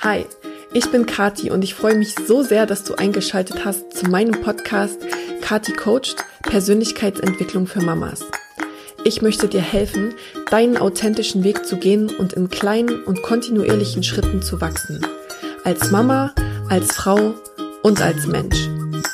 Hi, ich bin Kati und ich freue mich so sehr, dass du eingeschaltet hast zu meinem Podcast Kati Coacht – Persönlichkeitsentwicklung für Mamas. Ich möchte dir helfen, deinen authentischen Weg zu gehen und in kleinen und kontinuierlichen Schritten zu wachsen. Als Mama, als Frau und als Mensch.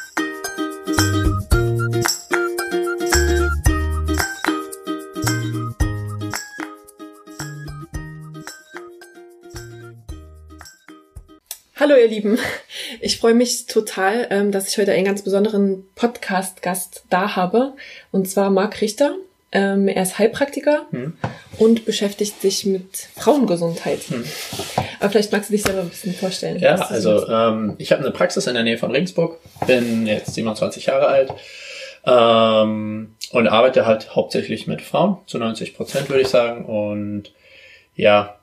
Hallo ihr Lieben, ich freue mich total, dass ich heute einen ganz besonderen Podcast-Gast da habe, und zwar Marc Richter. Er ist Heilpraktiker und beschäftigt sich mit Frauengesundheit. Aber vielleicht magst du dich selber ein bisschen vorstellen. Ja, also ich habe eine Praxis in der Nähe von Regensburg, bin jetzt 27 Jahre alt und arbeite halt hauptsächlich mit Frauen, zu 90% würde ich sagen. Und ja,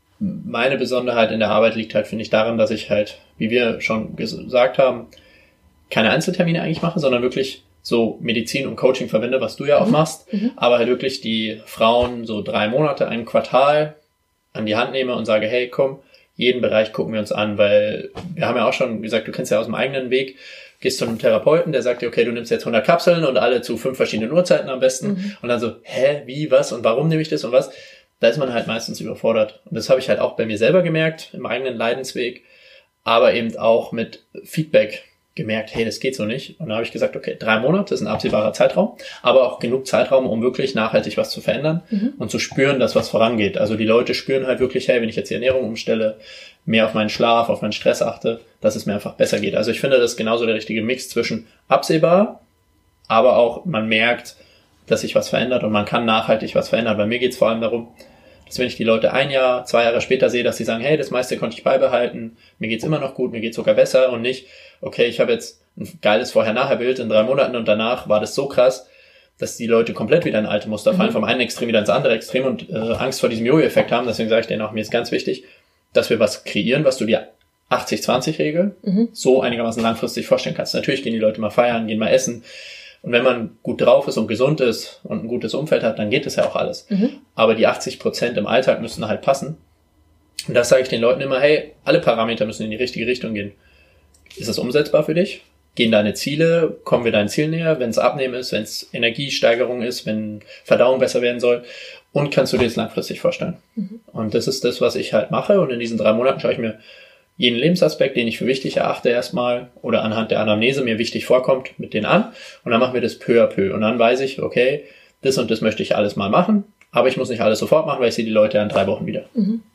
meine Besonderheit in der Arbeit liegt halt, finde ich, darin, dass ich halt, wie wir schon gesagt haben, keine Einzeltermine eigentlich mache, sondern wirklich so Medizin und Coaching verbinde, was du ja auch machst, aber halt wirklich die Frauen so 3 Monate, ein Quartal an die Hand nehme und sage, hey, komm, jeden Bereich gucken wir uns an, weil wir haben ja auch schon gesagt, du kennst ja aus dem eigenen Weg, gehst zu einem Therapeuten, der sagt dir, okay, du nimmst jetzt 100 Kapseln und alle zu 5 verschiedenen Uhrzeiten am besten und dann so, wie, was und warum nehme ich das und was? Da ist man halt meistens überfordert. Und das habe ich halt auch bei mir selber gemerkt, im eigenen Leidensweg, aber eben auch mit Feedback gemerkt, hey, das geht so nicht. Und da habe ich gesagt, okay, 3 Monate ist ein absehbarer Zeitraum, aber auch genug Zeitraum, um wirklich nachhaltig was zu verändern und zu spüren, dass was vorangeht. Also die Leute spüren halt wirklich, hey, wenn ich jetzt die Ernährung umstelle, mehr auf meinen Schlaf, auf meinen Stress achte, dass es mir einfach besser geht. Also ich finde, das ist genauso der richtige Mix zwischen absehbar, aber auch man merkt, dass sich was verändert und man kann nachhaltig was verändern. Bei mir geht es vor allem darum, dass wenn ich die Leute 1 Jahr, 2 Jahre später sehe, dass sie sagen, hey, das meiste konnte ich beibehalten, mir geht's immer noch gut, mir geht's sogar besser und nicht, okay, ich habe jetzt ein geiles Vorher-Nachher-Bild in 3 Monaten und danach war das so krass, dass die Leute komplett wieder in alte Muster fallen, vom einen Extrem wieder ins andere Extrem und Angst vor diesem Jojo-Effekt haben. Deswegen sage ich denen auch, mir ist ganz wichtig, dass wir was kreieren, was du dir 80-20-Regel so einigermaßen langfristig vorstellen kannst. Natürlich gehen die Leute mal feiern, gehen mal essen. Und wenn man gut drauf ist und gesund ist und ein gutes Umfeld hat, dann geht das ja auch alles. Aber die 80% im Alltag müssen halt passen. Und das sage ich den Leuten immer, hey, alle Parameter müssen in die richtige Richtung gehen. Ist es umsetzbar für dich? Gehen deine Ziele? Kommen wir deinem Ziel näher? Wenn es Abnehmen ist, wenn es Energiesteigerung ist, wenn Verdauung besser werden soll? Und kannst du dir das langfristig vorstellen? Und das ist das, was ich halt mache. Und in diesen 3 Monaten schaue ich mir jeden Lebensaspekt, den ich für wichtig erachte erstmal oder anhand der Anamnese mir wichtig vorkommt, mit denen an und dann machen wir das peu à peu und dann weiß ich, okay, das und das möchte ich alles mal machen, aber ich muss nicht alles sofort machen, weil ich sehe die Leute ja in 3 Wochen wieder.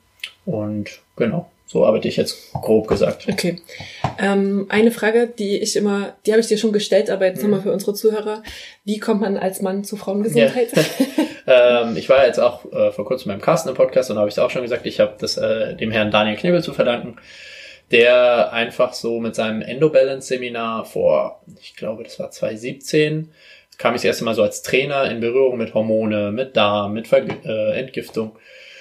Und genau, so arbeite ich jetzt grob gesagt. Okay, eine Frage, die habe ich dir schon gestellt, aber jetzt nochmal für unsere Zuhörer, wie kommt man als Mann zu Frauengesundheit? Ja. Ich war jetzt auch vor kurzem beim Carsten im Podcast und da habe ich es auch schon gesagt, ich habe das dem Herrn Daniel Knebel zu verdanken, der einfach so mit seinem Endo-Balance-Seminar vor, ich glaube, das war 2017, kam ich das erste Mal so als Trainer in Berührung mit Hormone, mit Darm, mit Entgiftung.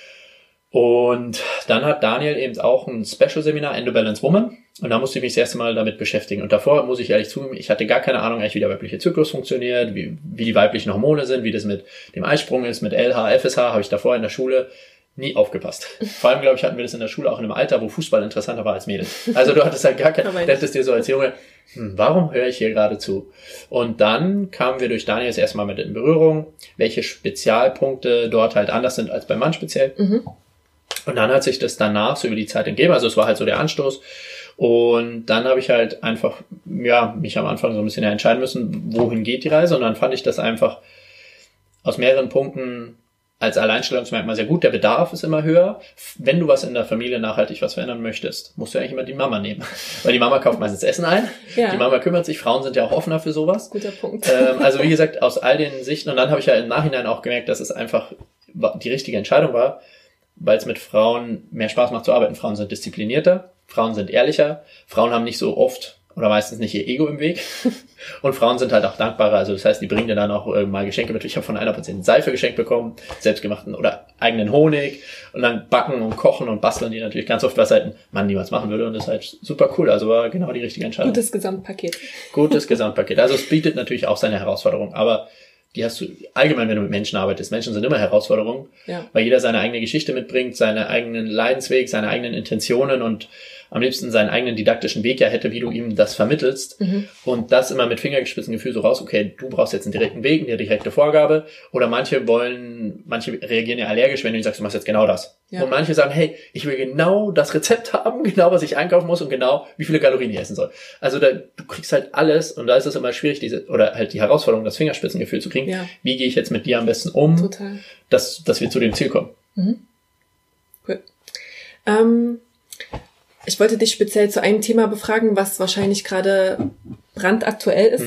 Und dann hat Daniel eben auch ein Special-Seminar, Endo-Balance Woman. Und da musste ich mich das erste Mal damit beschäftigen. Und davor, muss ich ehrlich zugeben, ich hatte gar keine Ahnung, wie der weibliche Zyklus funktioniert, wie die weiblichen Hormone sind, wie das mit dem Eisprung ist, mit LH, FSH, habe ich davor in der Schule nie aufgepasst. Vor allem, glaube ich, hatten wir das in der Schule auch in einem Alter, wo Fußball interessanter war als Mädels. Also du hattest halt gar keine, du hättest dir so als Junge, warum höre ich hier gerade zu? Und dann kamen wir durch Daniel das erste Mal mit in Berührung, welche Spezialpunkte dort halt anders sind als beim Mann speziell. Und dann hat sich das danach so über die Zeit entgeben, also es war halt so der Anstoß. Und dann habe ich halt einfach, mich am Anfang so ein bisschen entscheiden müssen, wohin geht die Reise. Und dann fand ich das einfach aus mehreren Punkten als Alleinstellungsmerkmal sehr gut. Der Bedarf ist immer höher. Wenn du was in der Familie nachhaltig was verändern möchtest, musst du eigentlich immer die Mama nehmen. Weil die Mama kauft meistens Essen ein. Ja. Die Mama kümmert sich. Frauen sind ja auch offener für sowas. Guter Punkt. Also wie gesagt, aus all den Sichten. Und dann habe ich ja im Nachhinein auch gemerkt, dass es einfach die richtige Entscheidung war, weil es mit Frauen mehr Spaß macht zu arbeiten. Frauen sind disziplinierter, Frauen sind ehrlicher, Frauen haben nicht so oft oder meistens nicht ihr Ego im Weg und Frauen sind halt auch dankbarer, also das heißt, die bringen dir dann auch mal Geschenke mit. Ich habe von einer Patientin Seife geschenkt bekommen, selbstgemachten oder eigenen Honig und dann backen und kochen und basteln die natürlich ganz oft, was halt ein Mann niemals machen würde und das ist halt super cool, also war genau die richtige Entscheidung. Gutes Gesamtpaket. Gutes Gesamtpaket, also es bietet natürlich auch seine Herausforderung, aber die hast du allgemein, wenn du mit Menschen arbeitest. Menschen sind immer Herausforderungen, weil jeder seine eigene Geschichte mitbringt, seinen eigenen Leidensweg, seine eigenen Intentionen und am liebsten seinen eigenen didaktischen Weg ja hätte, wie du ihm das vermittelst. Und das immer mit Fingerspitzengefühl so raus, okay, du brauchst jetzt einen direkten Weg, eine direkte Vorgabe. Oder manche reagieren ja allergisch, wenn du ihnen sagst, du machst jetzt genau das. Ja. Und manche sagen, hey, ich will genau das Rezept haben, genau was ich einkaufen muss und genau wie viele Kalorien ich essen soll. Also du kriegst halt alles und da ist es immer schwierig, oder halt die Herausforderung, das Fingerspitzengefühl zu kriegen. Ja. Wie gehe ich jetzt mit dir am besten um, total, dass wir zu dem Ziel kommen. Cool. Ich wollte dich speziell zu einem Thema befragen, was wahrscheinlich gerade brandaktuell ist.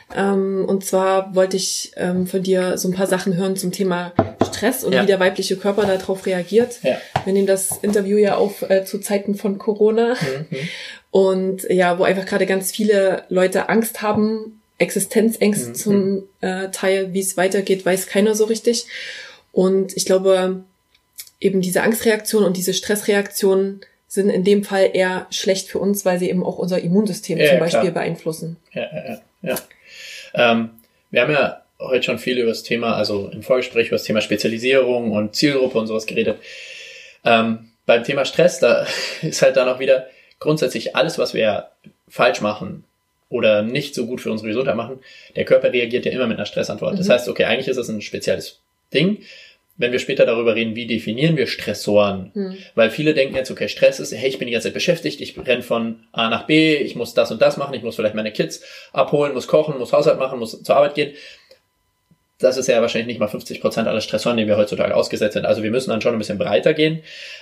Und zwar wollte ich von dir so ein paar Sachen hören zum Thema Stress und wie der weibliche Körper darauf reagiert. Ja. Wir nehmen das Interview ja auf zu Zeiten von Corona. Und ja, wo einfach gerade ganz viele Leute Angst haben, Existenzängste zum Teil, wie es weitergeht, weiß keiner so richtig. Und ich glaube, eben diese Angstreaktion und diese Stressreaktion sind in dem Fall eher schlecht für uns, weil sie eben auch unser Immunsystem zum Beispiel beeinflussen. Wir haben ja heute schon viel über das Thema, also im Vorgespräch über das Thema Spezialisierung und Zielgruppe und sowas geredet. Beim Thema Stress, da ist halt dann auch wieder grundsätzlich alles, was wir falsch machen oder nicht so gut für unsere Gesundheit machen, der Körper reagiert ja immer mit einer Stressantwort. Das heißt, okay, eigentlich ist es ein spezielles Ding. Wenn wir später darüber reden, wie definieren wir Stressoren? Weil viele denken jetzt, okay, Stress ist, hey, ich bin die ganze Zeit beschäftigt, ich renne von A nach B, ich muss das und das machen, ich muss vielleicht meine Kids abholen, muss kochen, muss Haushalt machen, muss zur Arbeit gehen. Das ist ja wahrscheinlich nicht mal 50% aller Stressoren, denen wir heutzutage ausgesetzt sind. Also wir müssen dann schon ein bisschen breiter gehen.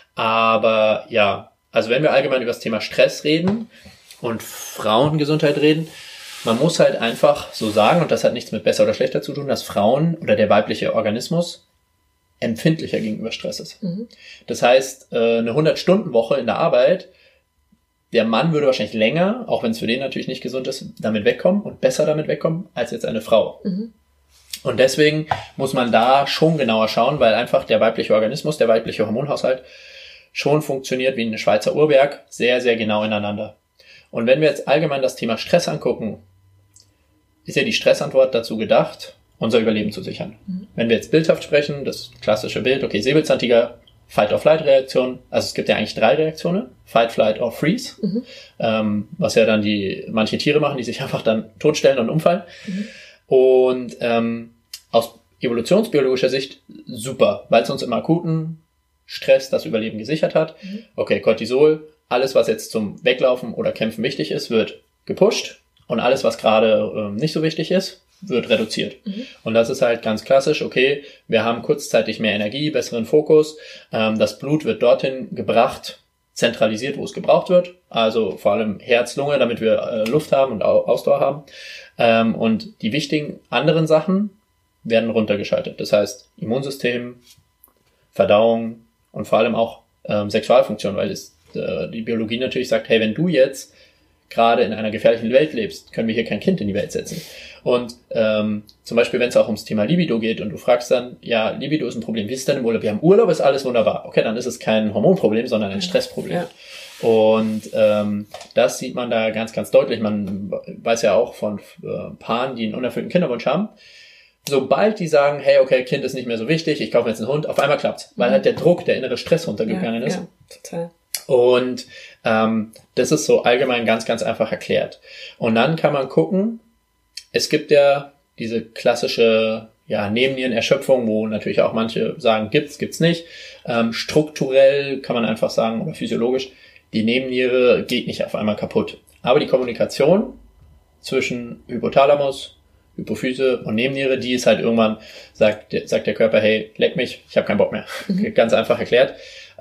Aber ja, also wenn wir allgemein über das Thema Stress reden und Frauengesundheit reden, man muss halt einfach so sagen, und das hat nichts mit besser oder schlechter zu tun, dass Frauen oder der weibliche Organismus empfindlicher gegenüber Stress ist. Das heißt, eine 100-Stunden-Woche in der Arbeit, der Mann würde wahrscheinlich länger, auch wenn es für den natürlich nicht gesund ist, damit wegkommen und besser damit wegkommen, als jetzt eine Frau. Und deswegen muss man da schon genauer schauen, weil einfach der weibliche Organismus, der weibliche Hormonhaushalt schon funktioniert wie ein Schweizer Uhrwerk, sehr, sehr genau ineinander. Und wenn wir jetzt allgemein das Thema Stress angucken, ist ja die Stressantwort dazu gedacht, unser Überleben zu sichern. Wenn wir jetzt bildhaft sprechen, das klassische Bild, okay, Säbelzahntiger, Fight-or-Flight-Reaktion, also es gibt ja eigentlich 3 Reaktionen, Fight, Flight or Freeze, was ja dann manche Tiere machen, die sich einfach dann totstellen und umfallen. Und aus evolutionsbiologischer Sicht super, weil es uns im akuten Stress das Überleben gesichert hat. Okay, Cortisol, alles was jetzt zum Weglaufen oder Kämpfen wichtig ist, wird gepusht und alles was gerade nicht so wichtig ist, wird reduziert. Und das ist halt ganz klassisch, okay, wir haben kurzzeitig mehr Energie, besseren Fokus, das Blut wird dorthin gebracht, zentralisiert, wo es gebraucht wird, also vor allem Herz, Lunge, damit wir Luft haben und Ausdauer haben. Und die wichtigen anderen Sachen werden runtergeschaltet. Das heißt, Immunsystem, Verdauung und vor allem auch Sexualfunktion, weil die Biologie natürlich sagt, hey, wenn du jetzt gerade in einer gefährlichen Welt lebst, können wir hier kein Kind in die Welt setzen. Und zum Beispiel, wenn es auch ums Thema Libido geht und du fragst dann, ja, Libido ist ein Problem, wie ist es denn im Urlaub? Wir haben Urlaub, ist alles wunderbar. Okay, dann ist es kein Hormonproblem, sondern ein Stressproblem. Ja. Und das sieht man da ganz, ganz deutlich. Man weiß ja auch von Paaren, die einen unerfüllten Kinderwunsch haben, sobald die sagen, hey, okay, Kind ist nicht mehr so wichtig, ich kaufe jetzt einen Hund, auf einmal klappt's, weil halt der Druck, der innere Stress runtergegangen ist. Ja, total. Und das ist so allgemein ganz, ganz einfach erklärt. Und dann kann man gucken, es gibt ja diese klassische Nebennierenerschöpfung, wo natürlich auch manche sagen, gibt's nicht. Strukturell kann man einfach sagen, oder physiologisch, die Nebenniere geht nicht auf einmal kaputt. Aber die Kommunikation zwischen Hypothalamus, Hypophyse und Nebenniere, die ist halt irgendwann, sagt der Körper, hey, leck mich, ich habe keinen Bock mehr. Ganz einfach erklärt.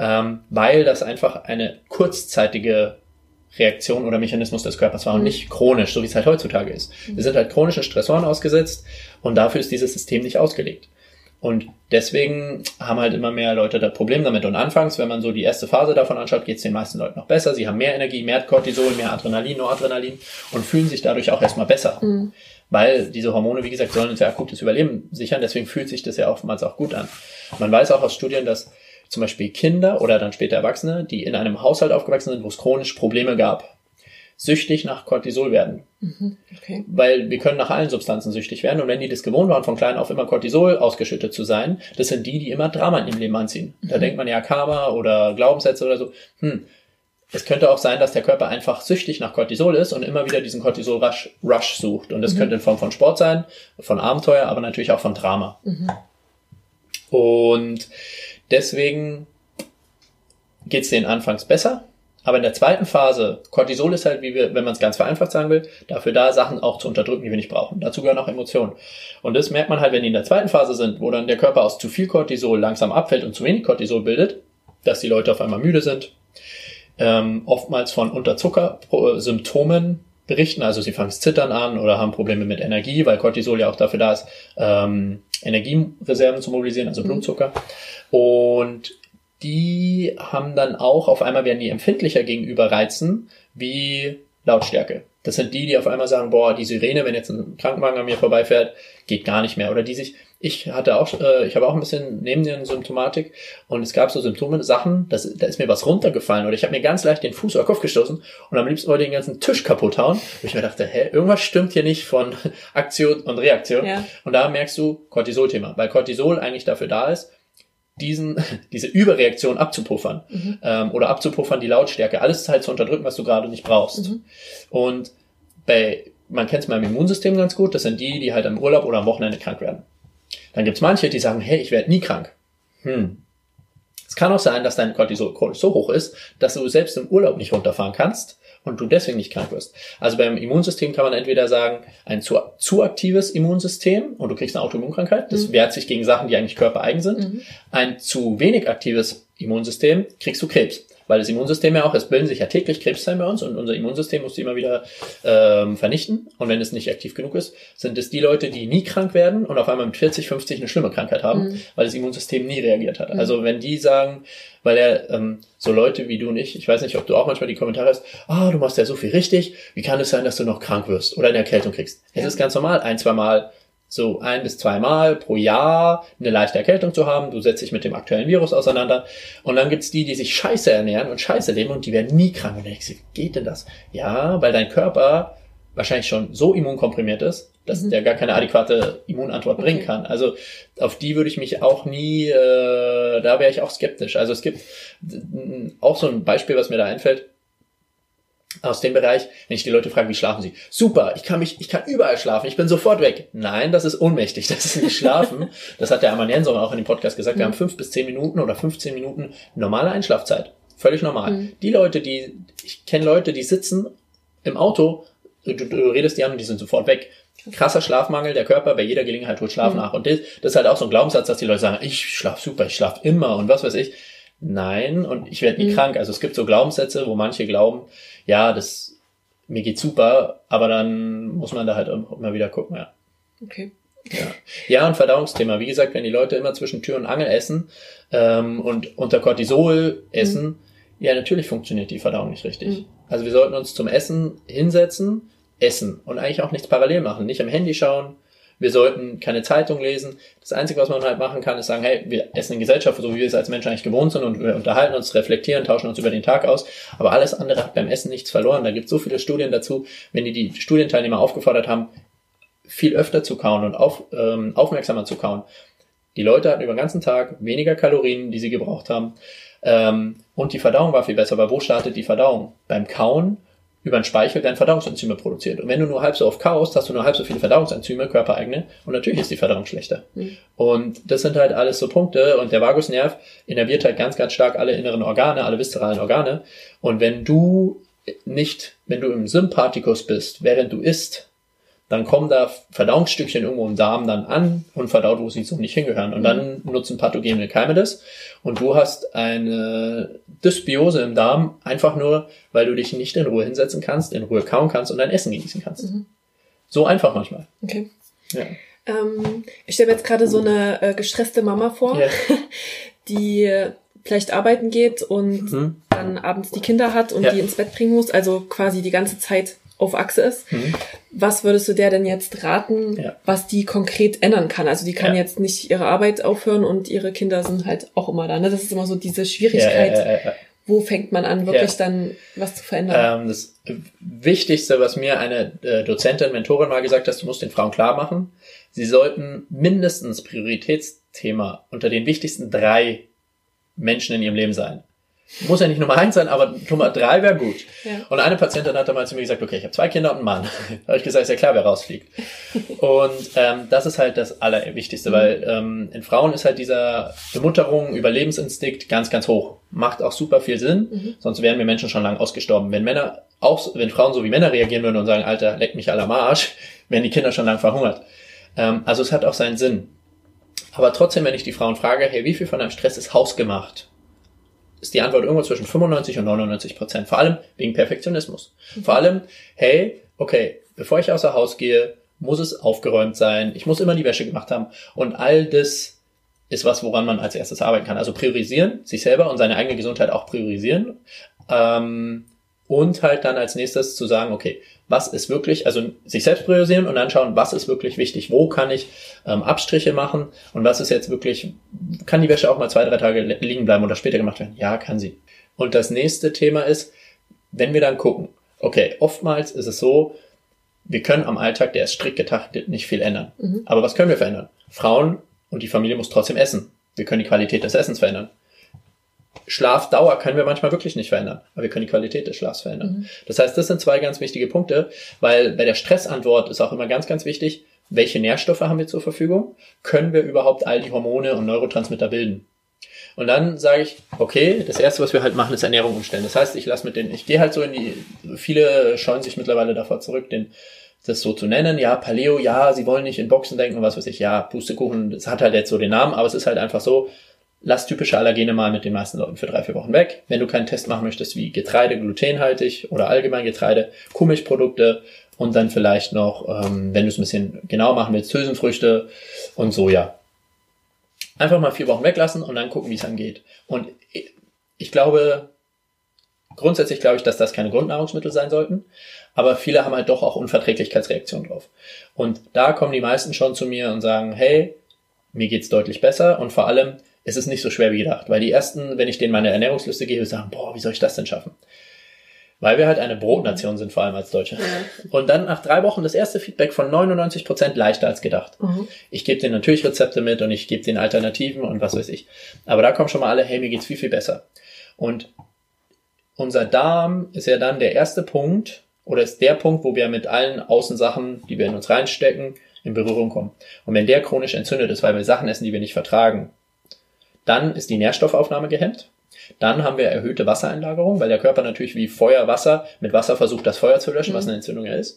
Weil das einfach eine kurzzeitige Reaktion oder Mechanismus des Körpers war und nicht chronisch, so wie es halt heutzutage ist. Wir sind halt chronischen Stressoren ausgesetzt und dafür ist dieses System nicht ausgelegt. Und deswegen haben halt immer mehr Leute das Problem damit. Und anfangs, wenn man so die erste Phase davon anschaut, geht es den meisten Leuten noch besser. Sie haben mehr Energie, mehr Cortisol, mehr Adrenalin, Noradrenalin und fühlen sich dadurch auch erstmal besser. Weil diese Hormone, wie gesagt, sollen uns ja akutes Überleben sichern. Deswegen fühlt sich das ja oftmals auch gut an. Man weiß auch aus Studien, dass zum Beispiel Kinder oder dann später Erwachsene, die in einem Haushalt aufgewachsen sind, wo es chronisch Probleme gab, süchtig nach Cortisol werden. Okay. Weil wir können nach allen Substanzen süchtig werden und wenn die das gewohnt waren, von klein auf immer Cortisol ausgeschüttet zu sein, das sind die immer Drama in ihrem Leben anziehen. Da denkt man ja Karma oder Glaubenssätze oder so. Es könnte auch sein, dass der Körper einfach süchtig nach Cortisol ist und immer wieder diesen Cortisol-Rush sucht. Und das könnte in Form von Sport sein, von Abenteuer, aber natürlich auch von Drama. Und deswegen geht's denen anfangs besser. Aber in der zweiten Phase, Cortisol ist halt, wenn man es ganz vereinfacht sagen will, dafür da, Sachen auch zu unterdrücken, die wir nicht brauchen. Dazu gehören auch Emotionen. Und das merkt man halt, wenn die in der zweiten Phase sind, wo dann der Körper aus zu viel Cortisol langsam abfällt und zu wenig Cortisol bildet, dass die Leute auf einmal müde sind, oftmals von Unterzucker-Symptomen berichten, also sie fangen Zittern an oder haben Probleme mit Energie, weil Cortisol ja auch dafür da ist, Energiereserven zu mobilisieren, also Blutzucker. Und die haben dann auch, auf einmal werden die empfindlicher gegenüber Reizen wie Lautstärke. Das sind die auf einmal sagen, boah, die Sirene, wenn jetzt ein Krankenwagen an mir vorbeifährt, geht gar nicht mehr. Oder ich habe auch ein bisschen Nebennierensymptomatik und es gab so Symptome, Sachen, da ist mir was runtergefallen oder ich habe mir ganz leicht den Fuß oder Kopf gestoßen und am liebsten wollte ich den ganzen Tisch kaputt hauen. Und ich mir dachte, irgendwas stimmt hier nicht von Aktion und Reaktion. Ja. Und da merkst du Cortisol-Thema, weil Cortisol eigentlich dafür da ist, diese Überreaktion abzupuffern oder abzupuffern die Lautstärke, alles halt zu unterdrücken, was du gerade nicht brauchst. Und man kennt es beim Immunsystem ganz gut, das sind die halt im Urlaub oder am Wochenende krank werden. Dann gibt's manche, die sagen, hey, ich werde nie krank. Es kann auch sein, dass dein Cortisol so hoch ist, dass du selbst im Urlaub nicht runterfahren kannst und du deswegen nicht krank wirst. Also beim Immunsystem kann man entweder sagen, ein zu aktives Immunsystem und du kriegst eine Autoimmunkrankheit, das wehrt sich gegen Sachen, die eigentlich körpereigen sind. Ein zu wenig aktives Immunsystem, kriegst du Krebs. Weil das Immunsystem ja auch, es bilden sich ja täglich Krebszellen bei uns und unser Immunsystem muss die immer wieder vernichten. Und wenn es nicht aktiv genug ist, sind es die Leute, die nie krank werden und auf einmal mit 40, 50 eine schlimme Krankheit haben, weil das Immunsystem nie reagiert hat. Also wenn die sagen, weil so Leute wie du und ich weiß nicht, ob du auch manchmal die Kommentare hast, du machst ja so viel richtig, wie kann es sein, dass du noch krank wirst oder eine Erkältung kriegst? Es ist ganz normal, 1-2 Mal, so 1 bis 2 Mal pro Jahr eine leichte Erkältung zu haben. Du setzt dich mit dem aktuellen Virus auseinander. Und dann gibt's die sich scheiße ernähren und scheiße leben und die werden nie krank. Und dann denkst du, wie geht denn das? Ja, weil dein Körper wahrscheinlich schon so immunkomprimiert ist, dass der gar keine adäquate Immunantwort bringen kann. Also auf die würde ich mich auch nie, da wäre ich auch skeptisch. Also es gibt auch so ein Beispiel, was mir da einfällt, aus dem Bereich, wenn ich die Leute frage, wie schlafen sie? Super, ich kann überall schlafen, ich bin sofort weg. Nein, das ist ohnmächtig, das ist nicht schlafen. Das hat der Arman Jensson auch in dem Podcast gesagt. Wir haben 5 bis 10 Minuten oder 15 Minuten normale Einschlafzeit. Völlig normal. Die Leute, ich kenne Leute, die sitzen im Auto, du redest die an und die sind sofort weg. Krasser Schlafmangel, der Körper bei jeder Gelegenheit holt Schlaf nach. Und das ist halt auch so ein Glaubenssatz, dass die Leute sagen, ich schlafe super, ich schlafe immer und was weiß ich. Nein, und ich werde nie krank. Also es gibt so Glaubenssätze, wo manche glauben, ja, mir geht's super, aber dann muss man da halt immer wieder gucken, ja. Okay. Ja, und Verdauungsthema. Wie gesagt, wenn die Leute immer zwischen Tür und Angel essen und unter Cortisol essen, ja, natürlich funktioniert die Verdauung nicht richtig. Also wir sollten uns zum Essen hinsetzen, essen und eigentlich auch nichts parallel machen. Nicht am Handy schauen. Wir sollten keine Zeitung lesen. Das Einzige, was man halt machen kann, ist sagen, hey, wir essen in Gesellschaft, so wie wir es als Menschen eigentlich gewohnt sind und wir unterhalten uns, reflektieren, tauschen uns über den Tag aus. Aber alles andere hat beim Essen nichts verloren. Da gibt es so viele Studien dazu, wenn die Studienteilnehmer aufgefordert haben, viel öfter zu kauen und aufmerksamer zu kauen. Die Leute hatten über den ganzen Tag weniger Kalorien, die sie gebraucht haben. Und die Verdauung war viel besser. Aber wo startet die Verdauung? Beim Kauen. Über den Speichel werden Verdauungsenzyme produziert. Und wenn du nur halb so oft kaust, hast du nur halb so viele Verdauungsenzyme, körpereigene, und natürlich ist die Verdauung schlechter. Und das sind halt alles so Punkte, und der Vagusnerv innerviert halt ganz, ganz stark alle inneren Organe, alle viszeralen Organe. Und wenn du im Sympathikus bist, während du isst, dann kommen da Verdauungsstückchen irgendwo im Darm dann an und verdaut, wo sie so nicht hingehören. Und dann nutzen pathogene Keime das. Und du hast eine Dysbiose im Darm, einfach nur, weil du dich nicht in Ruhe hinsetzen kannst, in Ruhe kauen kannst und dein Essen genießen kannst. So einfach manchmal. Okay. Ja. Ich stelle mir jetzt gerade so eine gestresste Mama vor, die vielleicht arbeiten geht und dann abends die Kinder hat und die ins Bett bringen muss, also quasi die ganze Zeit auf Achse ist. Was würdest du der denn jetzt raten, was die konkret ändern kann? Also die kann jetzt nicht ihre Arbeit aufhören und ihre Kinder sind halt auch immer da. Ne? Das ist immer so diese Schwierigkeit. wo fängt man an, wirklich dann was zu verändern? Das Wichtigste, was mir eine Dozentin, Mentorin mal gesagt hat, du musst den Frauen klar machen, sie sollten mindestens Prioritätsthema unter den wichtigsten 3 Menschen in ihrem Leben sein. Muss ja nicht Nummer 1 sein, aber Nummer 3 wäre gut. Ja. Und eine Patientin hat dann mal zu mir gesagt, okay, ich habe 2 Kinder und einen Mann. Da habe ich gesagt, ist ja klar, wer rausfliegt. Und das ist halt das Allerwichtigste, weil in Frauen ist halt dieser Bemutterung, Überlebensinstinkt ganz, ganz hoch. Macht auch super viel Sinn, sonst wären wir Menschen schon lange ausgestorben. Wenn Frauen so wie Männer reagieren würden und sagen, Alter, leck mich alle am Arsch, wären die Kinder schon lang verhungert. Also es hat auch seinen Sinn. Aber trotzdem, wenn ich die Frauen frage, hey, wie viel von deinem Stress ist hausgemacht? Ist die Antwort irgendwo zwischen 95% und 99%. Vor allem wegen Perfektionismus. Vor allem, hey, okay, bevor ich außer Haus gehe, muss es aufgeräumt sein. Ich muss immer die Wäsche gemacht haben. Und all das ist was, woran man als erstes arbeiten kann. Also priorisieren, sich selber und seine eigene Gesundheit auch priorisieren. Und halt dann als nächstes zu sagen, okay, was ist wirklich, also sich selbst priorisieren und dann schauen, was ist wirklich wichtig, wo kann ich Abstriche machen und was ist jetzt wirklich, kann die Wäsche auch mal 2-3 Tage liegen bleiben oder später gemacht werden? Ja, kann sie. Und das nächste Thema ist, wenn wir dann gucken, okay, oftmals ist es so, wir können am Alltag, der ist strikt getaktet, nicht viel ändern. Aber was können wir verändern? Frauen und die Familie muss trotzdem essen. Wir können die Qualität des Essens verändern. Schlafdauer können wir manchmal wirklich nicht verändern, aber wir können die Qualität des Schlafs verändern. Das heißt, das sind 2 ganz wichtige Punkte, weil bei der Stressantwort ist auch immer ganz, ganz wichtig, welche Nährstoffe haben wir zur Verfügung? Können wir überhaupt all die Hormone und Neurotransmitter bilden? Und dann sage ich, okay, das Erste, was wir halt machen, ist Ernährung umstellen. Das heißt, ich gehe halt so viele scheuen sich mittlerweile davor zurück, das so zu nennen, ja, Paleo, ja, sie wollen nicht in Boxen denken und was weiß ich, ja, Pustekuchen, das hat halt jetzt so den Namen, aber es ist halt einfach so, lass typische Allergene mal mit den meisten Leuten für 3-4 Wochen weg. Wenn du keinen Test machen möchtest wie Getreide, glutenhaltig oder allgemein Getreide, Kuhmilchprodukte und dann vielleicht noch, wenn du es ein bisschen genau machen willst, Hülsenfrüchte und Soja. Einfach mal 4 Wochen weglassen und dann gucken, wie es angeht. Und grundsätzlich glaube ich, dass das keine Grundnahrungsmittel sein sollten, aber viele haben halt doch auch Unverträglichkeitsreaktionen drauf. Und da kommen die meisten schon zu mir und sagen, hey, mir geht's deutlich besser und vor allem, es ist nicht so schwer wie gedacht, weil die ersten, wenn ich denen meine Ernährungsliste gebe, sagen, boah, wie soll ich das denn schaffen? Weil wir halt eine Brotnation sind, vor allem als Deutsche. Ja. Und dann nach 3 Wochen das erste Feedback von 99% leichter als gedacht. Ich gebe denen natürlich Rezepte mit und ich gebe denen Alternativen und was weiß ich. Aber da kommen schon mal alle, hey, mir geht's viel, viel besser. Und unser Darm ist ja dann der erste Punkt oder ist der Punkt, wo wir mit allen Außensachen, die wir in uns reinstecken, in Berührung kommen. Und wenn der chronisch entzündet ist, weil wir Sachen essen, die wir nicht vertragen, dann ist die Nährstoffaufnahme gehemmt. Dann haben wir erhöhte Wassereinlagerung, weil der Körper natürlich wie Feuer, Wasser, mit Wasser versucht, das Feuer zu löschen, was eine Entzündung ist.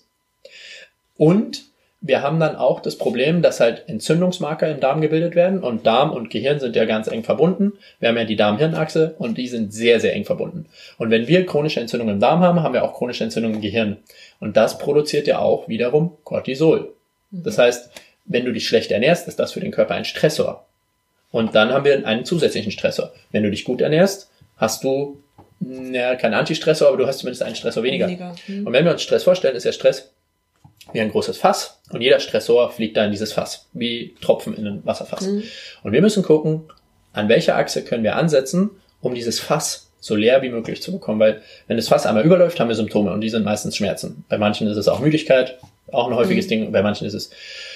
Und wir haben dann auch das Problem, dass halt Entzündungsmarker im Darm gebildet werden und Darm und Gehirn sind ja ganz eng verbunden. Wir haben ja die Darm-Hirn-Achse und die sind sehr, sehr eng verbunden. Und wenn wir chronische Entzündungen im Darm haben, haben wir auch chronische Entzündungen im Gehirn. Und das produziert ja auch wiederum Cortisol. Das heißt, wenn du dich schlecht ernährst, ist das für den Körper ein Stressor. Und dann haben wir einen zusätzlichen Stressor. Wenn du dich gut ernährst, hast du keinen Antistressor, aber du hast zumindest einen Stressor weniger. Und wenn wir uns Stress vorstellen, ist ja Stress wie ein großes Fass und jeder Stressor fliegt da in dieses Fass, wie Tropfen in ein Wasserfass. Und wir müssen gucken, an welcher Achse können wir ansetzen, um dieses Fass so leer wie möglich zu bekommen, weil wenn das Fass einmal überläuft, haben wir Symptome und die sind meistens Schmerzen. Bei manchen ist es auch Müdigkeit, auch ein häufiges Ding, bei manchen ist es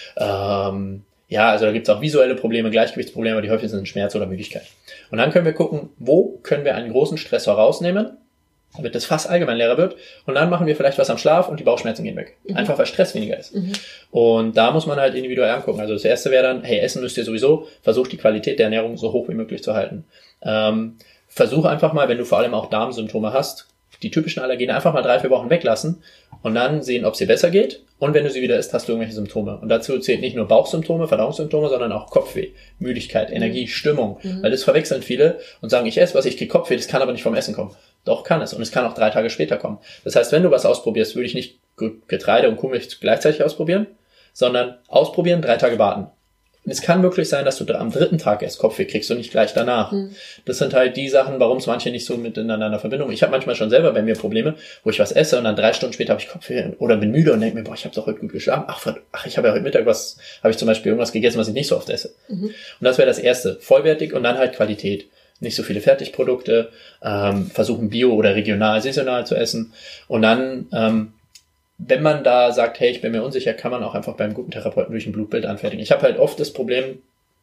also da gibt es auch visuelle Probleme, Gleichgewichtsprobleme, aber die häufigsten sind Schmerz oder Müdigkeit. Und dann können wir gucken, wo können wir einen großen Stressor rausnehmen, damit das Fass allgemein leerer wird. Und dann machen wir vielleicht was am Schlaf und die Bauchschmerzen gehen weg. Einfach weil Stress weniger ist. Und da muss man halt individuell angucken. Also das erste wäre dann, hey, essen müsst ihr sowieso, versucht die Qualität der Ernährung so hoch wie möglich zu halten. Versuch einfach mal, wenn du vor allem auch Darmsymptome hast, die typischen Allergene einfach mal 3-4 Wochen weglassen und dann sehen, ob es dir besser geht. Und wenn du sie wieder isst, hast du irgendwelche Symptome. Und dazu zählt nicht nur Bauchsymptome, Verdauungssymptome, sondern auch Kopfweh, Müdigkeit, Energie, Stimmung. Weil das verwechseln viele und sagen, ich esse was, ich krieg Kopfweh, das kann aber nicht vom Essen kommen. Doch, kann es. Und es kann auch 3 Tage später kommen. Das heißt, wenn du was ausprobierst, würde ich nicht Getreide und Kuhmilch gleichzeitig ausprobieren, sondern ausprobieren, 3 Tage warten. Und es kann wirklich sein, dass du am 3. Tag erst Kopfweh kriegst und nicht gleich danach. Das sind halt die Sachen, warum es manche nicht so miteinander verbinden. Ich habe manchmal schon selber bei mir Probleme, wo ich was esse und dann 3 Stunden später habe ich Kopfweh oder bin müde und denke mir, boah, ich habe doch heute gut geschlafen. Ach, ich habe ja heute Mittag habe ich zum Beispiel irgendwas gegessen, was ich nicht so oft esse. Und das wäre das Erste. Vollwertig und dann halt Qualität. nicht so viele Fertigprodukte, versuchen bio oder regional, saisonal zu essen. Und dann, wenn man da sagt, hey, ich bin mir unsicher, kann man auch einfach beim guten Therapeuten durch ein Blutbild anfertigen. Ich habe halt oft das Problem,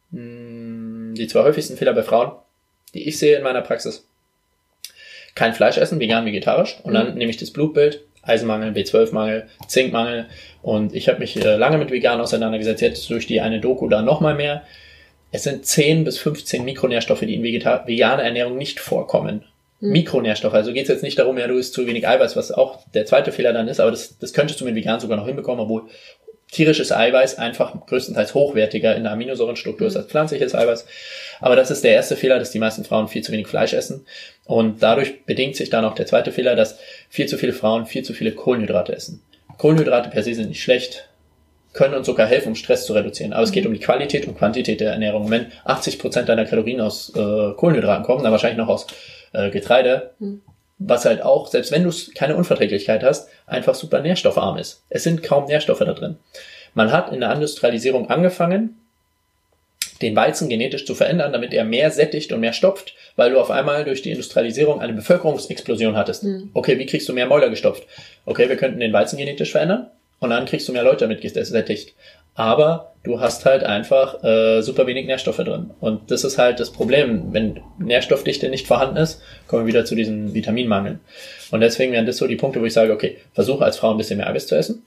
die zwei häufigsten Fehler bei Frauen, die ich sehe in meiner Praxis: kein Fleisch essen, vegan, vegetarisch. Und dann nehme ich das Blutbild, Eisenmangel, B12-Mangel, Zinkmangel. Und ich habe mich lange mit vegan auseinandergesetzt, jetzt durch die eine Doku da nochmal mehr. Es sind 10 bis 15 Mikronährstoffe, die in veganer Ernährung nicht vorkommen. Mikronährstoffe, also geht es jetzt nicht darum, ja, du isst zu wenig Eiweiß, was auch der zweite Fehler dann ist, aber das könntest du mit vegan sogar noch hinbekommen, obwohl tierisches Eiweiß einfach größtenteils hochwertiger in der Aminosäurenstruktur ist als pflanzliches Eiweiß. Aber das ist der erste Fehler, dass die meisten Frauen viel zu wenig Fleisch essen. Und dadurch bedingt sich dann auch der zweite Fehler, dass viel zu viele Frauen viel zu viele Kohlenhydrate essen. Kohlenhydrate per se sind nicht schlecht, können uns sogar helfen, um Stress zu reduzieren. Aber es geht um die Qualität und Quantität der Ernährung. Und wenn 80% deiner Kalorien aus Kohlenhydraten kommen, dann wahrscheinlich noch aus Getreide, was halt auch, selbst wenn du keine Unverträglichkeit hast, einfach super nährstoffarm ist. Es sind kaum Nährstoffe da drin. Man hat in der Industrialisierung angefangen, den Weizen genetisch zu verändern, damit er mehr sättigt und mehr stopft, weil du auf einmal durch die Industrialisierung eine Bevölkerungsexplosion hattest. Okay, wie kriegst du mehr Mäuler gestopft? Okay, wir könnten den Weizen genetisch verändern und dann kriegst du mehr Leute damit gesättigt. Aber du hast halt einfach super wenig Nährstoffe drin. Und das ist halt das Problem. Wenn Nährstoffdichte nicht vorhanden ist, kommen wir wieder zu diesen Vitaminmangeln. Und deswegen wären das so die Punkte, wo ich sage, okay, versuche als Frau ein bisschen mehr Eiweiß zu essen.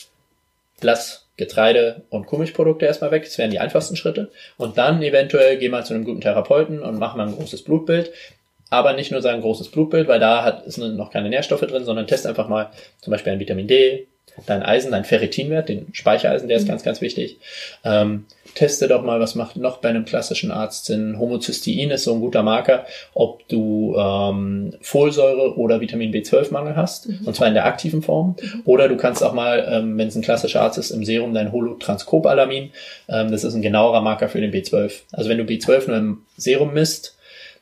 Lass Getreide und Kuhmilchprodukte erstmal weg. Das wären die einfachsten Schritte. Und dann eventuell geh mal zu einem guten Therapeuten und mach mal ein großes Blutbild. Aber nicht nur sagen großes Blutbild, weil da sind noch keine Nährstoffe drin, sondern test einfach mal zum Beispiel ein Vitamin D, dein Eisen, dein Ferritinwert, den Speichereisen, der ist ganz, ganz wichtig. Teste doch mal, was macht noch bei einem klassischen Arzt Sinn. Homozystein ist so ein guter Marker, ob du Folsäure oder Vitamin B12-Mangel hast, und zwar in der aktiven Form. Oder du kannst auch mal, wenn es ein klassischer Arzt ist, im Serum dein Holotranscopalamin. Das ist ein genauerer Marker für den B12. Also wenn du B12 nur im Serum misst,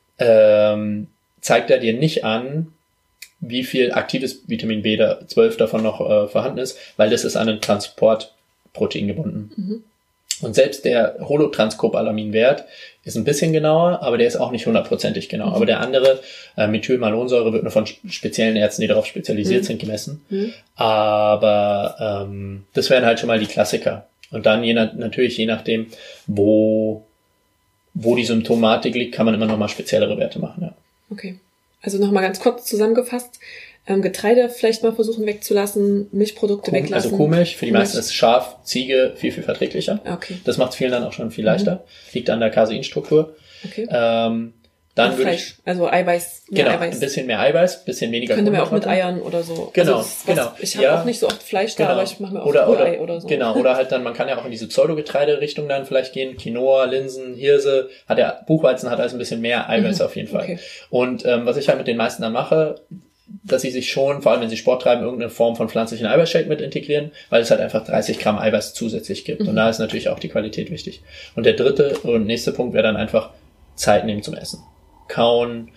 zeigt er dir nicht an, wie viel aktives Vitamin B12 davon noch vorhanden ist, weil das ist an ein Transportprotein gebunden. Und selbst der Holotranscopalamin-Wert ist ein bisschen genauer, aber der ist auch nicht 100%ig genau. Aber der andere, Methylmalonsäure, wird nur von speziellen Ärzten, die darauf spezialisiert sind, gemessen. Aber das wären halt schon mal die Klassiker. Und dann natürlich je nachdem, wo die Symptomatik liegt, kann man immer noch mal speziellere Werte machen. Ja. Okay. Also nochmal ganz kurz zusammengefasst. Getreide vielleicht mal versuchen wegzulassen, Milchprodukte weglassen. Also Kuhmilch, für die meisten ist Schaf, Ziege viel, viel verträglicher. Okay. Das macht vielen dann auch schon viel leichter. Liegt an der Caseinstruktur. Okay. Dann würde ich, also Eiweiß, mehr Eiweiß. Ein bisschen mehr Eiweiß, bisschen weniger Könnte man auch mit Eiern oder so. Genau, also genau. Ich habe auch nicht so oft Fleisch da, aber ich mache mir auch Rührei oder so. Genau, oder halt dann, man kann ja auch in diese Pseudogetreide-Richtung dann vielleicht gehen. Quinoa, Linsen, Hirse, Buchweizen hat also ein bisschen mehr Eiweiß auf jeden Fall. Okay. Und was ich halt mit den meisten dann mache, dass sie sich schon, vor allem wenn sie Sport treiben, irgendeine Form von pflanzlichen Eiweißshake mit integrieren, weil es halt einfach 30 Gramm Eiweiß zusätzlich gibt. Und da ist natürlich auch die Qualität wichtig. Und der dritte und nächste Punkt wäre dann einfach Zeit nehmen zum Essen. Kauen,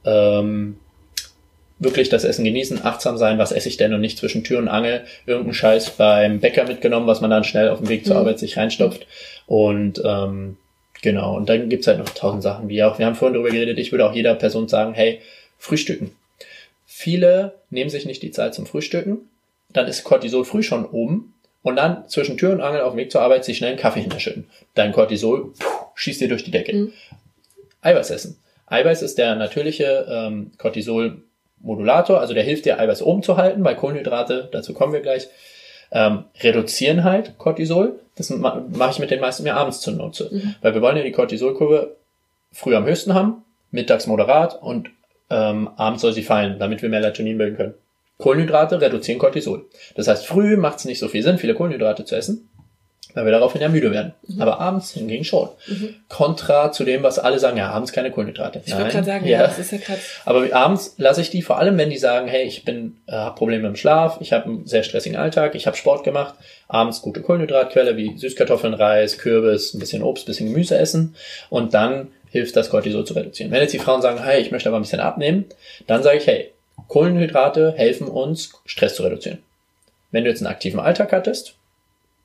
wirklich das Essen genießen, achtsam sein, was esse ich denn, und nicht zwischen Tür und Angel irgendeinen Scheiß beim Bäcker mitgenommen, was man dann schnell auf dem Weg zur Arbeit sich reinstopft. Und genau, und dann gibt's halt noch 1000 Sachen, wir haben vorhin darüber geredet, ich würde auch jeder Person sagen, hey, frühstücken. Viele nehmen sich nicht die Zeit zum Frühstücken, dann ist Cortisol früh schon oben und dann zwischen Tür und Angel auf dem Weg zur Arbeit sich schnell einen Kaffee hinterschütten. Dein Cortisol schießt dir durch die Decke. Eiweiß essen. Eiweiß ist der natürliche Cortisol-Modulator, also der hilft dir, Eiweiß oben zu halten, weil Kohlenhydrate, dazu kommen wir gleich, reduzieren halt Cortisol. Das mache ich mit den meisten mir abends zunutze. Weil wir wollen ja die Cortisolkurve früh am höchsten haben, mittags moderat und abends soll sie fallen, damit wir Melatonin bilden können. Kohlenhydrate reduzieren Cortisol. Das heißt, früh macht es nicht so viel Sinn, viele Kohlenhydrate zu essen, weil wir daraufhin ja müde werden. Aber abends hingegen schon. Kontra zu dem, was alle sagen, ja, abends keine Kohlenhydrate. Ich wollte gerade sagen, ja, das ist ja krass. Aber abends lasse ich die, vor allem wenn die sagen, hey, ich habe Probleme im Schlaf, ich habe einen sehr stressigen Alltag, ich habe Sport gemacht, abends gute Kohlenhydratquelle wie Süßkartoffeln, Reis, Kürbis, ein bisschen Obst, ein bisschen Gemüse essen und dann hilft das Cortisol zu reduzieren. Wenn jetzt die Frauen sagen, hey, ich möchte aber ein bisschen abnehmen, dann sage ich, hey, Kohlenhydrate helfen uns, Stress zu reduzieren. Wenn du jetzt einen aktiven Alltag hattest,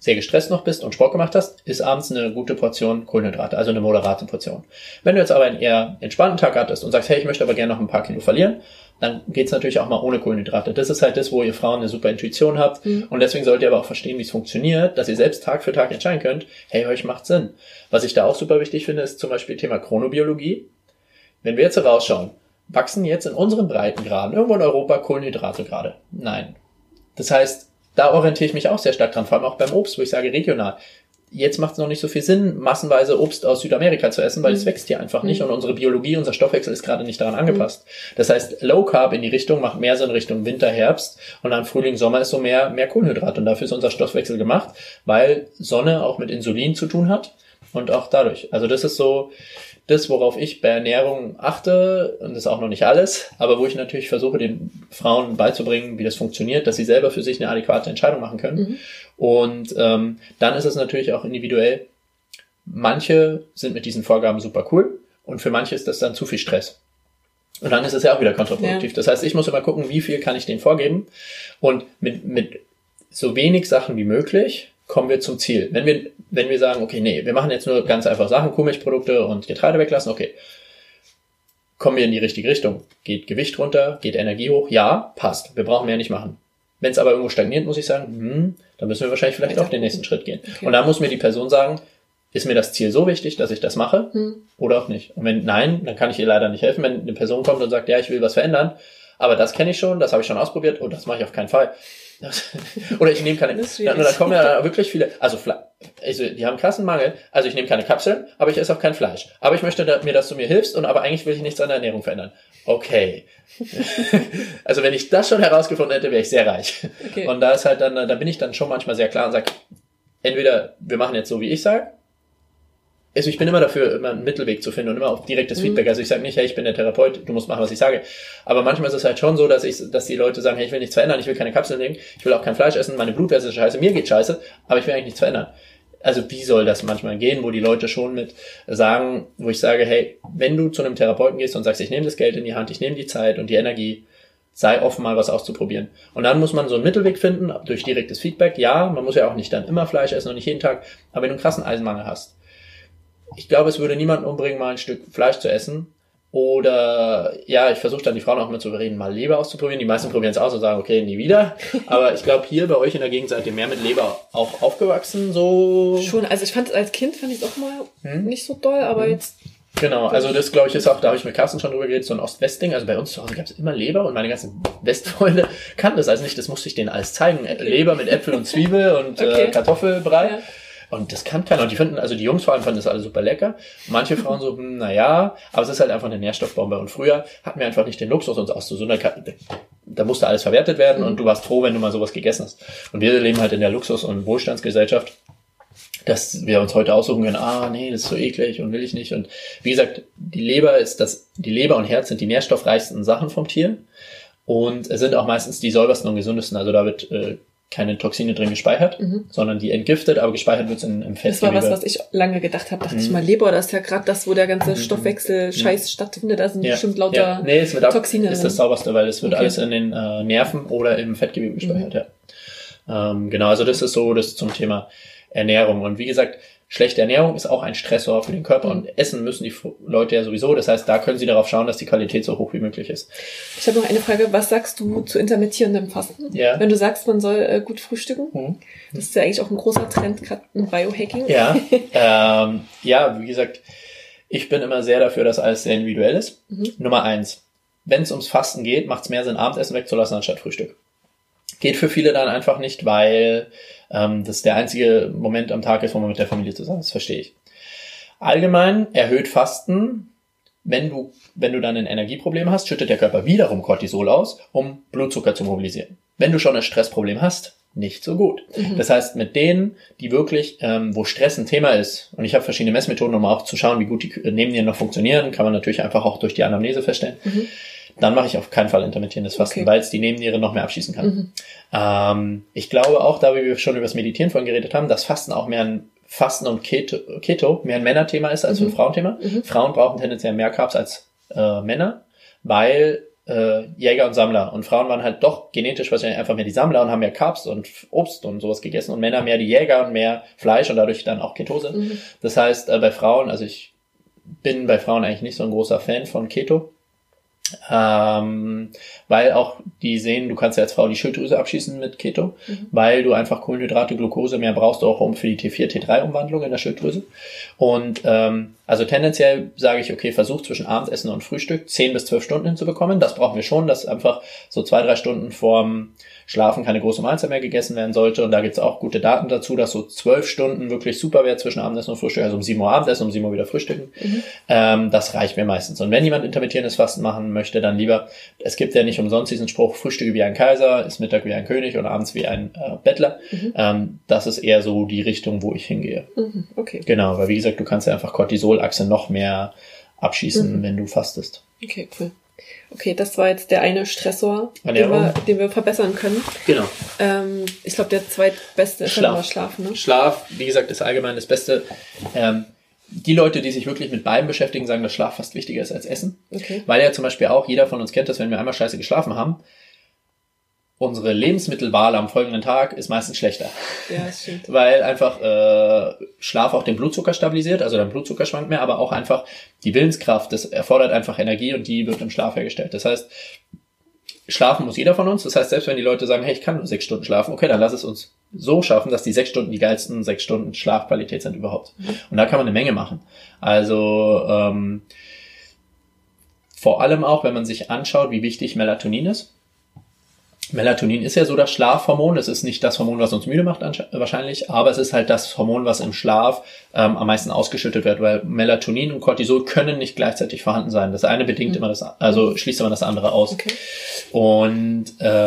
sehr gestresst noch bist und Sport gemacht hast, ist abends eine gute Portion Kohlenhydrate, also eine moderate Portion. Wenn du jetzt aber einen eher entspannten Tag hattest und sagst, hey, ich möchte aber gerne noch ein paar Kilo verlieren, dann geht's natürlich auch mal ohne Kohlenhydrate. Das ist halt das, wo ihr Frauen eine super Intuition habt. Und deswegen sollt ihr aber auch verstehen, wie es funktioniert, dass ihr selbst Tag für Tag entscheiden könnt, hey, euch macht Sinn. Was ich da auch super wichtig finde, ist zum Beispiel Thema Chronobiologie. Wenn wir jetzt rausschauen, wachsen jetzt in unseren Breitengraden irgendwo in Europa Kohlenhydrate gerade? Nein. Das heißt, da orientiere ich mich auch sehr stark dran, vor allem auch beim Obst, wo ich sage regional. Jetzt macht es noch nicht so viel Sinn, massenweise Obst aus Südamerika zu essen, weil es wächst hier einfach nicht und unsere Biologie, unser Stoffwechsel ist gerade nicht daran angepasst. Das heißt, Low Carb in die Richtung macht mehr Sinn Richtung Winter, Herbst und dann Frühling, Sommer ist so mehr Kohlenhydrat und dafür ist unser Stoffwechsel gemacht, weil Sonne auch mit Insulin zu tun hat und auch dadurch. Also das ist so das, worauf ich bei Ernährung achte, und das ist auch noch nicht alles, aber wo ich natürlich versuche, den Frauen beizubringen, wie das funktioniert, dass sie selber für sich eine adäquate Entscheidung machen können. Und dann ist es natürlich auch individuell. Manche sind mit diesen Vorgaben super cool und für manche ist das dann zu viel Stress. Und dann ist es ja auch wieder kontraproduktiv. Ja. Das heißt, ich muss immer gucken, wie viel kann ich denen vorgeben und mit so wenig Sachen wie möglich kommen wir zum Ziel. Wenn wir sagen, okay, nee, wir machen jetzt nur ganz einfach Sachen, Kuhmilchprodukte und Getreide weglassen, okay. Kommen wir in die richtige Richtung? Geht Gewicht runter? Geht Energie hoch? Ja, passt. Wir brauchen mehr nicht machen. Wenn es aber irgendwo stagniert, muss ich sagen, dann müssen wir wahrscheinlich vielleicht auch den nächsten Schritt gehen. Okay. Und dann muss mir die Person sagen, ist mir das Ziel so wichtig, dass ich das mache oder auch nicht? Und wenn nein, dann kann ich ihr leider nicht helfen. Wenn eine Person kommt und sagt, ja, ich will was verändern, aber das kenne ich schon, das habe ich schon ausprobiert und das mache ich auf keinen Fall. Oder ich nehme keine, da kommen ja wirklich viele, also die haben krassen Mangel, also ich nehme keine Kapseln, aber ich esse auch kein Fleisch. Aber ich möchte mir, dass du mir hilfst aber eigentlich will ich nichts an der Ernährung verändern. Okay. Also wenn ich das schon herausgefunden hätte, wäre ich sehr reich. Okay. Und da ist halt dann, da bin ich dann schon manchmal sehr klar und sage, entweder wir machen jetzt so, wie ich sage, also ich bin immer dafür, immer einen Mittelweg zu finden und immer auch direktes Feedback. Also ich sage nicht, hey, ich bin der Therapeut, du musst machen, was ich sage. Aber manchmal ist es halt schon so, dass die Leute sagen, hey, ich will nichts verändern, ich will keine Kapseln nehmen, ich will auch kein Fleisch essen, meine Blutwerte ist scheiße, mir geht scheiße, aber ich will eigentlich nichts verändern. Also wie soll das manchmal gehen, wo die Leute schon mit sagen, wo ich sage, hey, wenn du zu einem Therapeuten gehst und sagst, ich nehme das Geld in die Hand, ich nehme die Zeit und die Energie, sei offen, mal was auszuprobieren. Und dann muss man so einen Mittelweg finden, durch direktes Feedback. Ja, man muss ja auch nicht dann immer Fleisch essen und nicht jeden Tag, aber wenn du einen krassen Eisenmangel hast, ich glaube, es würde niemanden umbringen, mal ein Stück Fleisch zu essen. Oder, ja, ich versuche dann die Frauen auch mal zu überreden, mal Leber auszuprobieren. Die meisten probieren es aus und sagen, okay, nie wieder. Aber ich glaube, hier bei euch in der Gegend seid ihr mehr mit Leber auch aufgewachsen, so. Schon, also als Kind fand ich es auch mal nicht so doll, aber jetzt. Genau, also das glaube ich ist auch, da habe ich mit Carsten schon drüber geredet, so ein Ost-West-Ding. Also bei uns zu Hause gab es immer Leber und meine ganzen Westfreunde kannten das also nicht, das musste ich denen alles zeigen. Okay. Leber mit Äpfel und Zwiebel und Kartoffelbrei. Ja. Und das kann keiner. Und die finden, also die Jungs vor allem fanden das alle super lecker. Manche Frauen so, naja, aber es ist halt einfach eine Nährstoffbombe. Und früher hatten wir einfach nicht den Luxus, uns auszusuchen. Da musste alles verwertet werden und du warst froh, wenn du mal sowas gegessen hast. Und wir leben halt in der Luxus- und Wohlstandsgesellschaft, dass wir uns heute aussuchen können, nee, das ist so eklig und will ich nicht. Und wie gesagt, die Leber und Herz sind die nährstoffreichsten Sachen vom Tier. Und es sind auch meistens die säubersten und gesündesten. Also da wird keine Toxine drin gespeichert, sondern die entgiftet, aber gespeichert wird es im Fettgewebe. Das war was ich lange gedacht habe. Dachte ich mal, Leber, das ist ja gerade das, wo der ganze Stoffwechsel-Scheiß stattfindet. Da sind bestimmt lauter Toxine. Ist das sauberste, weil es wird alles in den Nerven oder im Fettgewebe gespeichert. Genau, also das ist so das zum Thema Ernährung. Und wie gesagt, schlechte Ernährung ist auch ein Stressor für den Körper und essen müssen die Leute ja sowieso. Das heißt, da können sie darauf schauen, dass die Qualität so hoch wie möglich ist. Ich habe noch eine Frage. Was sagst du zu intermittierendem Fasten? Ja. Wenn du sagst, man soll gut frühstücken, das ist ja eigentlich auch ein großer Trend, gerade im Biohacking. Ja, wie gesagt, ich bin immer sehr dafür, dass alles sehr individuell ist. Nummer 1, wenn es ums Fasten geht, macht es mehr Sinn, Abendessen wegzulassen anstatt Frühstück. Geht für viele dann einfach nicht, weil das der einzige Moment am Tag ist, wo man mit der Familie zusammen ist. Das verstehe ich. Allgemein erhöht Fasten, wenn du dann ein Energieproblem hast, schüttet der Körper wiederum Cortisol aus, um Blutzucker zu mobilisieren. Wenn du schon ein Stressproblem hast, nicht so gut. Das heißt, mit denen, die wirklich, wo Stress ein Thema ist, und ich habe verschiedene Messmethoden, um auch zu schauen, wie gut die Nebennieren noch funktionieren, kann man natürlich einfach auch durch die Anamnese feststellen. Dann mache ich auf keinen Fall intermittierendes Fasten, weil es die Nebenniere noch mehr abschießen kann. Ich glaube auch, da wir schon über das Meditieren vorhin geredet haben, dass Fasten auch Fasten und Keto mehr ein Männerthema ist als ein Frauenthema. Frauen brauchen tendenziell mehr Carbs als Männer, weil Jäger und Sammler. Und Frauen waren halt doch genetisch wahrscheinlich einfach mehr die Sammler und haben mehr Carbs und Obst und sowas gegessen und Männer mehr die Jäger und mehr Fleisch und dadurch dann auch Ketose. Das heißt, bei Frauen, also ich bin bei Frauen eigentlich nicht so ein großer Fan von Keto, weil auch die sehen, du kannst ja als Frau die Schilddrüse abschießen mit Keto, weil du einfach Kohlenhydrate, Glucose mehr brauchst, auch um für die T4, T3-Umwandlung in der Schilddrüse. Und also tendenziell sage ich, okay, versuch zwischen Abendessen und Frühstück 10 bis 12 Stunden hinzubekommen. Das brauchen wir schon, dass einfach so 2-3 Stunden vorm Schlafen keine große Mahlzeit mehr gegessen werden sollte. Und da gibt's auch gute Daten dazu, dass so 12 Stunden wirklich super wäre zwischen Abendessen und Frühstück. Also um 7 Uhr Abendessen, um 7 Uhr wieder frühstücken. Das reicht mir meistens. Und wenn jemand intermittierendes Fasten machen möchte, dann lieber, es gibt ja nicht umsonst diesen Spruch, Frühstücke wie ein Kaiser, ist Mittag wie ein König und abends wie ein Bettler. Das ist eher so die Richtung, wo ich hingehe. Okay. Genau, weil wie gesagt, du kannst ja einfach Cortisolachse noch mehr abschießen, wenn du fastest. Okay, cool. Okay, das war jetzt der eine Stressor, den wir verbessern können. Genau. Ich glaube, der zweitbeste ist immer Schlaf, ne? Schlaf, wie gesagt, ist allgemein das Beste. Die Leute, die sich wirklich mit beiden beschäftigen, sagen, dass Schlaf fast wichtiger ist als Essen. Okay. Weil ja zum Beispiel auch jeder von uns kennt, dass wenn wir einmal scheiße geschlafen haben, unsere Lebensmittelwahl am folgenden Tag ist meistens schlechter. Ja, das stimmt. Weil einfach Schlaf auch den Blutzucker stabilisiert, also dein Blutzucker schwankt mehr, aber auch einfach die Willenskraft, das erfordert einfach Energie und die wird im Schlaf hergestellt. Das heißt, schlafen muss jeder von uns. Das heißt, selbst wenn die Leute sagen, hey, ich kann nur 6 Stunden schlafen, okay, dann lass es uns so schaffen, dass die 6 Stunden die geilsten 6 Stunden Schlafqualität sind überhaupt. Und da kann man eine Menge machen. Also vor allem auch, wenn man sich anschaut, wie wichtig Melatonin ist. Melatonin ist ja so das Schlafhormon. Es ist nicht das Hormon, was uns müde macht wahrscheinlich, aber es ist halt das Hormon, was im Schlaf am meisten ausgeschüttet wird, weil Melatonin und Cortisol können nicht gleichzeitig vorhanden sein. Das eine bedingt immer schließt immer das andere aus. Okay. Und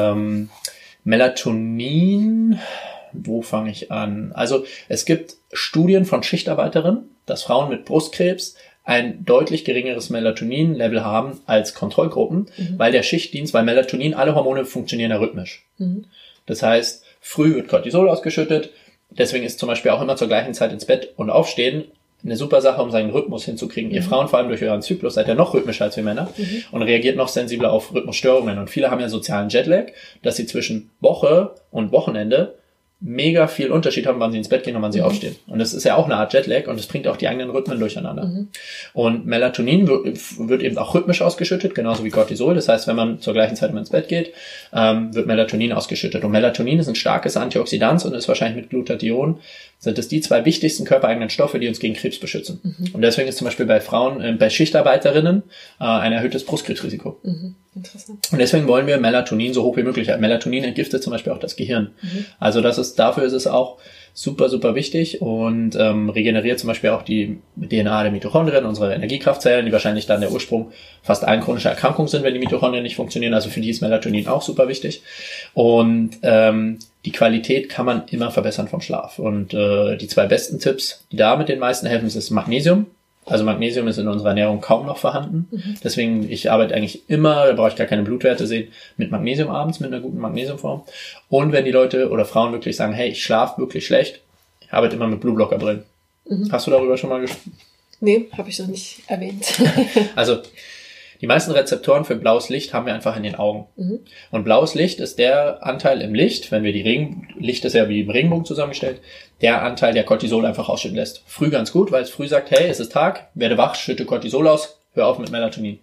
Melatonin, wo fange ich an? Also es gibt Studien von Schichtarbeiterinnen, dass Frauen mit Brustkrebs ein deutlich geringeres Melatonin-Level haben als Kontrollgruppen, weil Melatonin, alle Hormone funktionieren ja rhythmisch. Das heißt, früh wird Cortisol ausgeschüttet, deswegen ist zum Beispiel auch immer zur gleichen Zeit ins Bett und aufstehen eine super Sache, um seinen Rhythmus hinzukriegen. Ihr Frauen, vor allem durch euren Zyklus, seid ja noch rhythmischer als wir Männer und reagiert noch sensibler auf Rhythmusstörungen. Und viele haben ja sozialen Jetlag, dass sie zwischen Woche und Wochenende mega viel Unterschied haben, wann sie ins Bett gehen und wann sie aufstehen. Und das ist ja auch eine Art Jetlag und es bringt auch die eigenen Rhythmen durcheinander. Und Melatonin wird eben auch rhythmisch ausgeschüttet, genauso wie Cortisol. Das heißt, wenn man zur gleichen Zeit ins Bett geht, wird Melatonin ausgeschüttet. Und Melatonin ist ein starkes Antioxidant und ist wahrscheinlich mit Glutathion, sind es die 2 wichtigsten körpereigenen Stoffe, die uns gegen Krebs beschützen. Und deswegen ist zum Beispiel bei Frauen, bei Schichtarbeiterinnen ein erhöhtes Brustkrebsrisiko. Interessant. Und deswegen wollen wir Melatonin so hoch wie möglich haben. Melatonin entgiftet zum Beispiel auch das Gehirn. Also dafür ist es auch super, super wichtig und regeneriert zum Beispiel auch die DNA der Mitochondrien, unsere Energiekraftzellen, die wahrscheinlich dann der Ursprung fast allen chronischer Erkrankungen sind, wenn die Mitochondrien nicht funktionieren. Also für die ist Melatonin auch super wichtig. Und die Qualität kann man immer verbessern vom Schlaf. Und die 2 besten Tipps, die da mit den meisten helfen, ist Magnesium. Also Magnesium ist in unserer Ernährung kaum noch vorhanden. Deswegen, ich arbeite eigentlich immer, da brauche ich gar keine Blutwerte sehen, mit Magnesium abends, mit einer guten Magnesiumform. Und wenn die Leute oder Frauen wirklich sagen, hey, ich schlafe wirklich schlecht, ich arbeite immer mit Blueblocker-Brillen. Hast du darüber schon mal gesprochen? Nee, habe ich noch nicht erwähnt. Also die meisten Rezeptoren für blaues Licht haben wir einfach in den Augen. Und blaues Licht ist der Anteil im Licht, wenn wir Licht ist ja wie im Regenbogen zusammengestellt, der Anteil, der Cortisol einfach ausschütten lässt. Früh ganz gut, weil es früh sagt, hey, es ist Tag, werde wach, schütte Cortisol aus, hör auf mit Melatonin.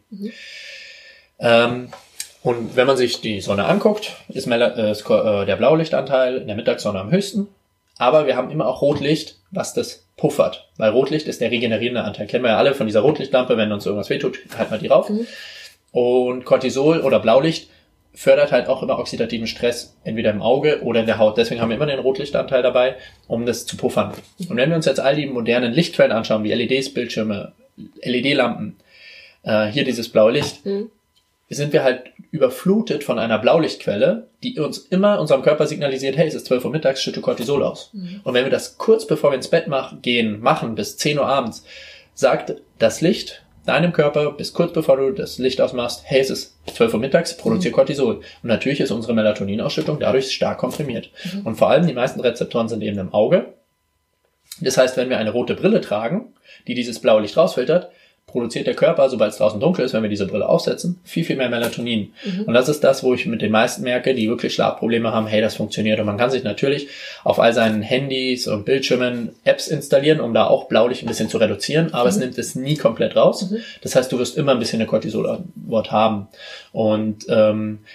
Und wenn man sich die Sonne anguckt, ist der Blaulichtanteil in der Mittagssonne am höchsten. Aber wir haben immer auch Rotlicht, was das puffert. Weil Rotlicht ist der regenerierende Anteil. Kennen wir ja alle von dieser Rotlichtlampe, wenn uns irgendwas wehtut, halten wir die rauf. Und Cortisol oder Blaulicht fördert halt auch immer oxidativen Stress, entweder im Auge oder in der Haut. Deswegen haben wir immer den Rotlichtanteil dabei, um das zu puffern. Und wenn wir uns jetzt all die modernen Lichtquellen anschauen, wie LEDs, Bildschirme, LED-Lampen, hier dieses blaue Licht, sind wir halt überflutet von einer Blaulichtquelle, die uns immer unserem Körper signalisiert, hey, es ist 12 Uhr mittags, schütte Cortisol aus. Und wenn wir das kurz bevor wir ins Bett machen bis 10 Uhr abends, sagt das Licht deinem Körper, bis kurz bevor du das Licht ausmachst, hey, es ist 12 Uhr mittags, produziert Cortisol. Und natürlich ist unsere Melatoninausschüttung dadurch stark komprimiert. Und vor allem die meisten Rezeptoren sind eben im Auge. Das heißt, wenn wir eine rote Brille tragen, die dieses blaue Licht rausfiltert, produziert der Körper, sobald es draußen dunkel ist, wenn wir diese Brille aufsetzen, viel, viel mehr Melatonin. Und das ist das, wo ich mit den meisten merke, die wirklich Schlafprobleme haben, hey, das funktioniert. Und man kann sich natürlich auf all seinen Handys und Bildschirmen Apps installieren, um da auch Blaulicht ein bisschen zu reduzieren, aber es nimmt es nie komplett raus. Das heißt, du wirst immer ein bisschen eine Cortisolantwort haben. Und wenn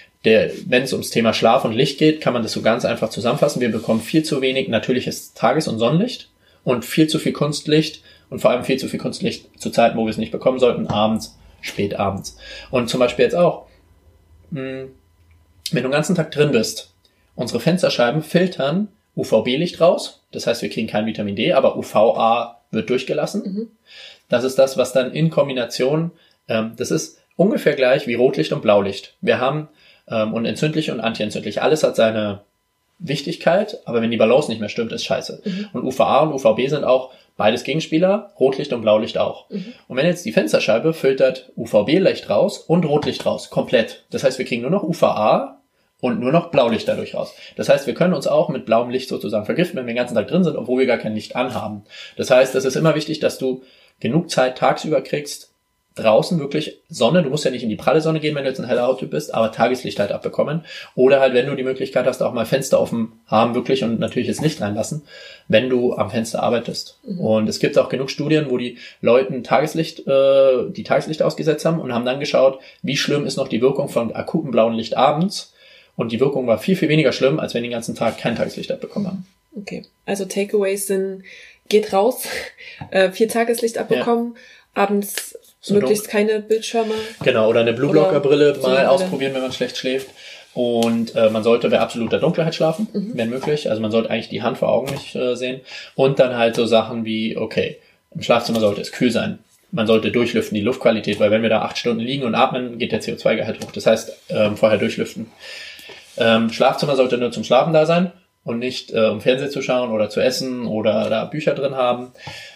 es ums Thema Schlaf und Licht geht, kann man das so ganz einfach zusammenfassen. Wir bekommen viel zu wenig natürliches Tages- und Sonnenlicht und viel zu viel Kunstlicht und vor allem viel zu viel Kunstlicht zu Zeiten, wo wir es nicht bekommen sollten, abends, spät abends. Und zum Beispiel jetzt auch, wenn du den ganzen Tag drin bist, unsere Fensterscheiben filtern UVB-Licht raus, das heißt, wir kriegen kein Vitamin D, aber UVA wird durchgelassen. Das ist das, was dann in Kombination, das ist ungefähr gleich wie Rotlicht und Blaulicht. Wir haben und entzündlich und antientzündlich. Alles hat seine Wichtigkeit, aber wenn die Balance nicht mehr stimmt, ist scheiße. Und UVA und UVB sind auch beides Gegenspieler, Rotlicht und Blaulicht auch. Und wenn jetzt die Fensterscheibe filtert UVB-Licht raus und Rotlicht raus, komplett. Das heißt, wir kriegen nur noch UVA und nur noch Blaulicht dadurch raus. Das heißt, wir können uns auch mit blauem Licht sozusagen vergiften, wenn wir den ganzen Tag drin sind, obwohl wir gar kein Licht anhaben. Das heißt, es ist immer wichtig, dass du genug Zeit tagsüber kriegst, draußen wirklich Sonne, du musst ja nicht in die pralle Sonne gehen, wenn du jetzt ein heller Hauttyp bist, aber Tageslicht halt abbekommen. Oder halt, wenn du die Möglichkeit hast, auch mal Fenster offen haben wirklich und natürlich das Licht reinlassen, wenn du am Fenster arbeitest. Und es gibt auch genug Studien, wo die Leuten Tageslicht ausgesetzt haben und haben dann geschaut, wie schlimm ist noch die Wirkung von akutem blauen Licht abends. Und die Wirkung war viel, viel weniger schlimm, als wenn die den ganzen Tag kein Tageslicht abbekommen haben. Okay, also Takeaways sind, geht raus, viel Tageslicht abbekommen, abends so möglichst keine Bildschirme. Genau, oder eine Blueblocker-Brille mal ausprobieren, wenn man schlecht schläft. Und man sollte bei absoluter Dunkelheit schlafen, wenn möglich. Also man sollte eigentlich die Hand vor Augen nicht sehen. Und dann halt so Sachen wie, okay, im Schlafzimmer sollte es kühl sein. Man sollte durchlüften, die Luftqualität, weil wenn wir da 8 Stunden liegen und atmen, geht der CO2-Gehalt hoch. Das heißt, vorher durchlüften. Schlafzimmer sollte nur zum Schlafen da sein und nicht um Fernsehen zu schauen oder zu essen oder da Bücher drin haben.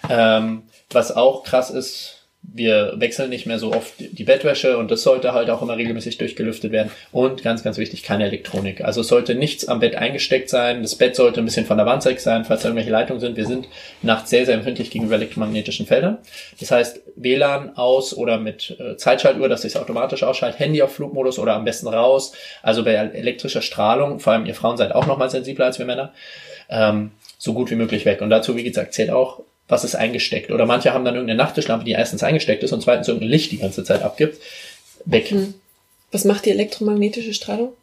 Was auch krass ist, wir wechseln nicht mehr so oft die Bettwäsche und das sollte halt auch immer regelmäßig durchgelüftet werden. Und ganz, ganz wichtig, keine Elektronik. Also es sollte nichts am Bett eingesteckt sein. Das Bett sollte ein bisschen von der Wand weg sein, falls da irgendwelche Leitungen sind. Wir sind nachts sehr, sehr empfindlich gegenüber elektromagnetischen Feldern. Das heißt, WLAN aus oder mit Zeitschaltuhr, dass sich automatisch ausschaltet, Handy auf Flugmodus oder am besten raus. Also bei elektrischer Strahlung, vor allem ihr Frauen seid auch noch mal sensibler als wir Männer, so gut wie möglich weg. Und dazu, wie gesagt, zählt auch, was ist eingesteckt. Oder manche haben dann irgendeine Nachttischlampe, die erstens eingesteckt ist und zweitens irgendein Licht die ganze Zeit abgibt. Weg. Was macht die elektromagnetische Strahlung?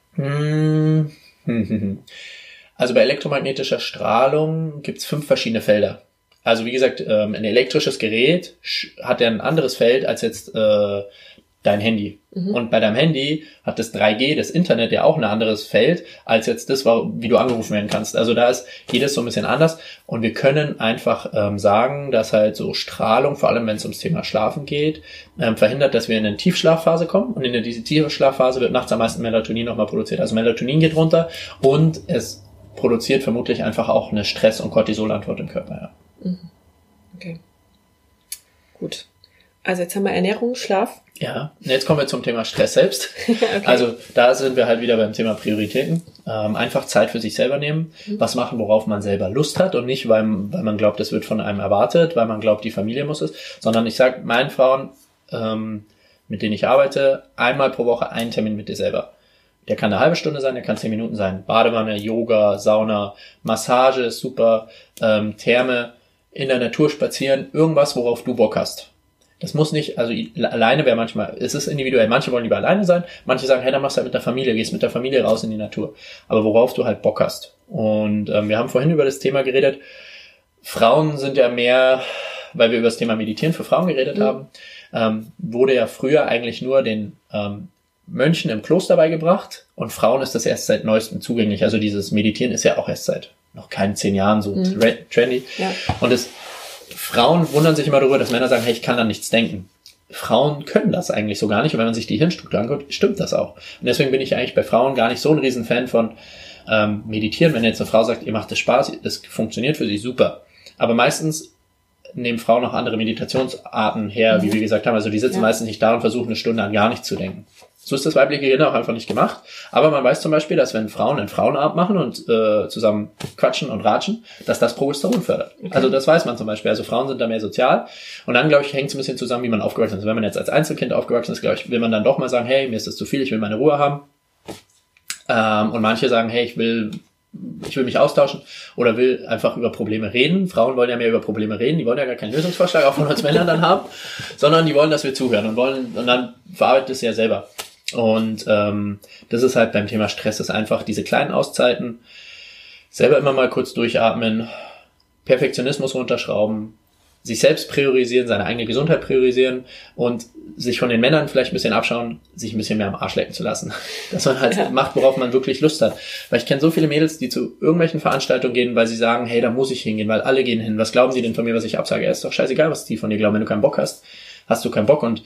Also bei elektromagnetischer Strahlung gibt's 5 verschiedene Felder. Also wie gesagt, ein elektrisches Gerät hat ja ein anderes Feld als jetzt dein Handy. Und bei deinem Handy hat das 3G, das Internet, ja auch ein anderes Feld, als jetzt das, wie du angerufen werden kannst. Also da ist jedes so ein bisschen anders. Und wir können einfach sagen, dass halt so Strahlung, vor allem wenn es ums Thema Schlafen geht, verhindert, dass wir in eine Tiefschlafphase kommen. Und in diese Tiefschlafphase wird nachts am meisten Melatonin nochmal produziert. Also Melatonin geht runter und es produziert vermutlich einfach auch eine Stress- und Cortisolantwort im Körper. Ja. Okay. Gut. Also jetzt haben wir Ernährung, Schlaf. Ja, jetzt kommen wir zum Thema Stress selbst. Okay. Also da sind wir halt wieder beim Thema Prioritäten. Einfach Zeit für sich selber nehmen, was machen, worauf man selber Lust hat und nicht, weil man glaubt, das wird von einem erwartet, weil man glaubt, die Familie muss es, sondern ich sage meinen Frauen, mit denen ich arbeite, einmal pro Woche einen Termin mit dir selber. Der kann eine halbe Stunde sein, der kann 10 Minuten sein. Badewanne, Yoga, Sauna, Massage ist super, Therme, in der Natur spazieren, irgendwas, worauf du Bock hast. Das muss nicht, also alleine wäre manchmal, es ist individuell, manche wollen lieber alleine sein, manche sagen, hey, dann machst du halt mit der Familie, gehst mit der Familie raus in die Natur. Aber worauf du halt Bock hast. Und wir haben vorhin über das Thema geredet, Frauen sind ja mehr, weil wir über das Thema Meditieren für Frauen geredet haben, wurde ja früher eigentlich nur den Mönchen im Kloster beigebracht und Frauen ist das erst seit neuestem zugänglich. Also dieses Meditieren ist ja auch erst seit noch keinen 10 Jahren so trendy. Ja. Und Frauen wundern sich immer darüber, dass Männer sagen, hey, ich kann an nichts denken. Frauen können das eigentlich so gar nicht. Und wenn man sich die Hirnstruktur anguckt, stimmt das auch. Und deswegen bin ich eigentlich bei Frauen gar nicht so ein Riesenfan von Meditieren. Wenn jetzt eine Frau sagt, ihr macht das Spaß, das funktioniert für sie, super. Aber meistens nehmen Frauen noch andere Meditationsarten her, wie wir gesagt haben. Also die sitzen meistens nicht da und versuchen eine Stunde an gar nichts zu denken. So ist das weibliche Gehirn auch einfach nicht gemacht. Aber man weiß zum Beispiel, dass wenn Frauen einen Frauenabend machen und zusammen quatschen und ratschen, dass das Progesteron fördert. Okay. Also das weiß man zum Beispiel. Also Frauen sind da mehr sozial. Und dann, glaube ich, hängt es ein bisschen zusammen, wie man aufgewachsen ist. Wenn man jetzt als Einzelkind aufgewachsen ist, glaube ich, will man dann doch mal sagen, hey, mir ist das zu viel, ich will meine Ruhe haben. Und manche sagen, hey, ich will mich austauschen oder will einfach über Probleme reden. Frauen wollen ja mehr über Probleme reden, die wollen ja gar keinen Lösungsvorschlag, auch von uns Männern dann haben, sondern die wollen, dass wir zuhören und dann verarbeitet es ja selber. Und das ist halt beim Thema Stress, ist einfach diese kleinen Auszeiten, selber immer mal kurz durchatmen, Perfektionismus runterschrauben, sich selbst priorisieren, seine eigene Gesundheit priorisieren und sich von den Männern vielleicht ein bisschen abschauen, sich ein bisschen mehr am Arsch lecken zu lassen. Dass man halt macht, worauf man wirklich Lust hat. Weil ich kenne so viele Mädels, die zu irgendwelchen Veranstaltungen gehen, weil sie sagen, hey, da muss ich hingehen, weil alle gehen hin. Was glauben sie denn von mir, was ich absage? Ja, ist doch scheißegal, was die von dir glauben. Wenn du keinen Bock hast, hast du keinen Bock. Und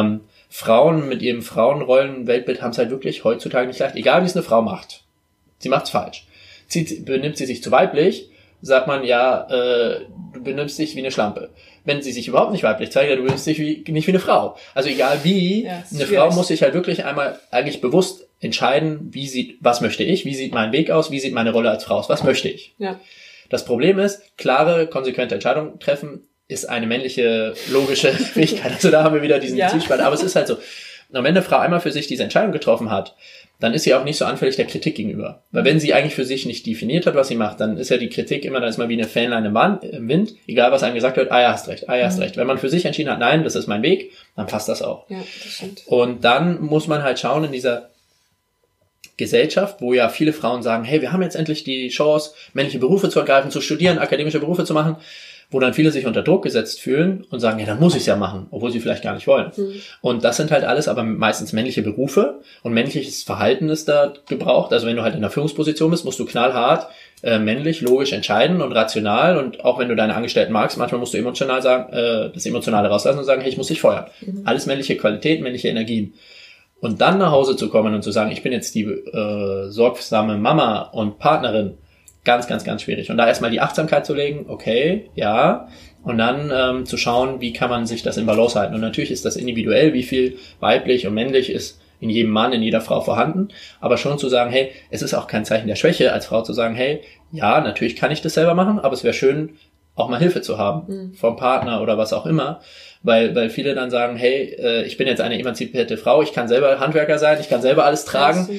Frauen mit ihrem Frauenrollen-Weltbild haben es halt wirklich heutzutage nicht leicht. Egal, wie es eine Frau macht. Sie macht's falsch. Benimmt sie sich zu weiblich, sagt man, ja, du benimmst dich wie eine Schlampe. Wenn sie sich überhaupt nicht weiblich zeigt, du benimmst dich nicht wie eine Frau. Also egal wie, ja, eine Frau muss sich halt wirklich einmal eigentlich bewusst entscheiden, was möchte ich, wie sieht mein Weg aus, wie sieht meine Rolle als Frau aus, was möchte ich. Ja. Das Problem ist, klare, konsequente Entscheidungen treffen ist eine männliche, logische Fähigkeit. Also da haben wir wieder diesen Zwiespalt. Aber es ist halt so. Und wenn eine Frau einmal für sich diese Entscheidung getroffen hat, dann ist sie auch nicht so anfällig der Kritik gegenüber. Weil wenn sie eigentlich für sich nicht definiert hat, was sie macht, dann ist ja die Kritik immer, dann ist man wie eine Fähnlein im Wind, egal was einem gesagt wird, ja, hast recht, ja, hast recht. Wenn man für sich entschieden hat, nein, das ist mein Weg, dann passt das auch. Ja, das stimmt. Und dann muss man halt schauen in dieser Gesellschaft, wo ja viele Frauen sagen, hey, wir haben jetzt endlich die Chance, männliche Berufe zu ergreifen, zu studieren, akademische Berufe zu machen, wo dann viele sich unter Druck gesetzt fühlen und sagen, ja, dann muss ich es ja machen, obwohl sie vielleicht gar nicht wollen. Mhm. Und das sind halt alles aber meistens männliche Berufe und männliches Verhalten ist da gebraucht. Also wenn du halt in einer Führungsposition bist, musst du knallhart, männlich, logisch entscheiden und rational und auch wenn du deine Angestellten magst, manchmal musst du emotional sagen, das Emotionale rauslassen und sagen, hey, ich muss dich feuern. Mhm. Alles männliche Qualität, männliche Energien. Und dann nach Hause zu kommen und zu sagen, ich bin jetzt die sorgsame Mama und Partnerin, ganz, ganz, ganz schwierig. Und da erstmal die Achtsamkeit zu legen, okay, ja, und dann zu schauen, wie kann man sich das in Balance halten. Und natürlich ist das individuell, wie viel weiblich und männlich ist in jedem Mann, in jeder Frau vorhanden, aber schon zu sagen, hey, es ist auch kein Zeichen der Schwäche als Frau zu sagen, hey, ja, natürlich kann ich das selber machen, aber es wäre schön, auch mal Hilfe zu haben vom Partner oder was auch immer, weil viele dann sagen, hey, ich bin jetzt eine emanzipierte Frau, ich kann selber Handwerker sein, ich kann selber alles tragen.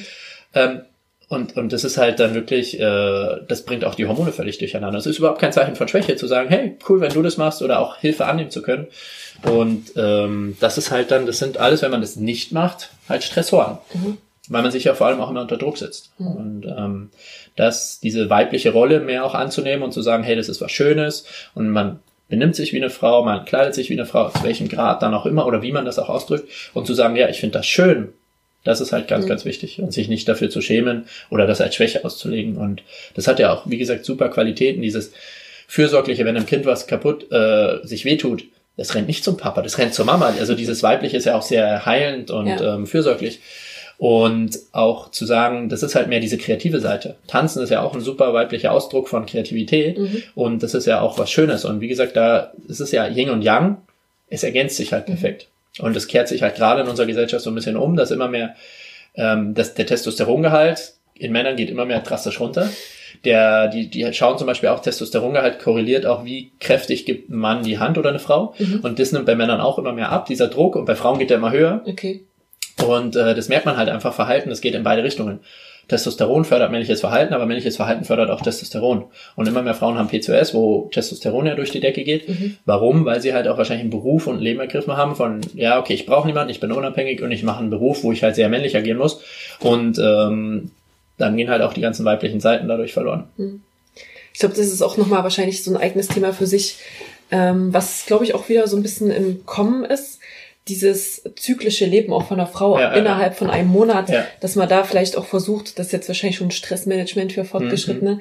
Und das ist halt dann wirklich, das bringt auch die Hormone völlig durcheinander. Es ist überhaupt kein Zeichen von Schwäche zu sagen, hey, cool, wenn du das machst oder auch Hilfe annehmen zu können. Und das ist halt dann, das sind alles, wenn man das nicht macht, halt Stressoren. Mhm. Weil man sich ja vor allem auch immer unter Druck setzt. Mhm. Und diese weibliche Rolle mehr auch anzunehmen und zu sagen, hey, das ist was Schönes und man benimmt sich wie eine Frau, man kleidet sich wie eine Frau, aus welchem Grad dann auch immer oder wie man das auch ausdrückt und zu sagen, ja, ich finde das schön. Das ist halt ganz, ganz wichtig und sich nicht dafür zu schämen oder das als Schwäche auszulegen. Und das hat ja auch, wie gesagt, super Qualitäten, dieses Fürsorgliche, wenn einem Kind was kaputt sich wehtut, das rennt nicht zum Papa, das rennt zur Mama. Also dieses Weibliche ist ja auch sehr heilend und fürsorglich. Und auch zu sagen, das ist halt mehr diese kreative Seite. Tanzen ist ja auch ein super weiblicher Ausdruck von Kreativität und das ist ja auch was Schönes. Und wie gesagt, da ist es ja Yin und Yang, es ergänzt sich halt perfekt. Und es kehrt sich halt gerade in unserer Gesellschaft so ein bisschen um, dass immer mehr der Testosterongehalt in Männern geht immer mehr drastisch runter. Die schauen zum Beispiel auch, Testosterongehalt korreliert auch, wie kräftig gibt ein Mann die Hand oder eine Frau. Und das nimmt bei Männern auch immer mehr ab, dieser Druck. Und bei Frauen geht der immer höher. Okay. Und das merkt man halt einfach, Verhalten, das geht in beide Richtungen. Testosteron fördert männliches Verhalten, aber männliches Verhalten fördert auch Testosteron. Und immer mehr Frauen haben PCOS, wo Testosteron ja durch die Decke geht. Warum? Weil sie halt auch wahrscheinlich einen Beruf und ein Leben ergriffen haben von, ja, okay, ich brauche niemanden, ich bin unabhängig und ich mache einen Beruf, wo ich halt sehr männlich agieren muss. Und dann gehen halt auch die ganzen weiblichen Seiten dadurch verloren. Ich glaube, das ist auch nochmal wahrscheinlich so ein eigenes Thema für sich, was, glaube ich, auch wieder so ein bisschen im Kommen ist. Dieses zyklische Leben auch von einer Frau innerhalb von einem Monat, dass man da vielleicht auch versucht, das ist jetzt wahrscheinlich schon Stressmanagement für Fortgeschrittene,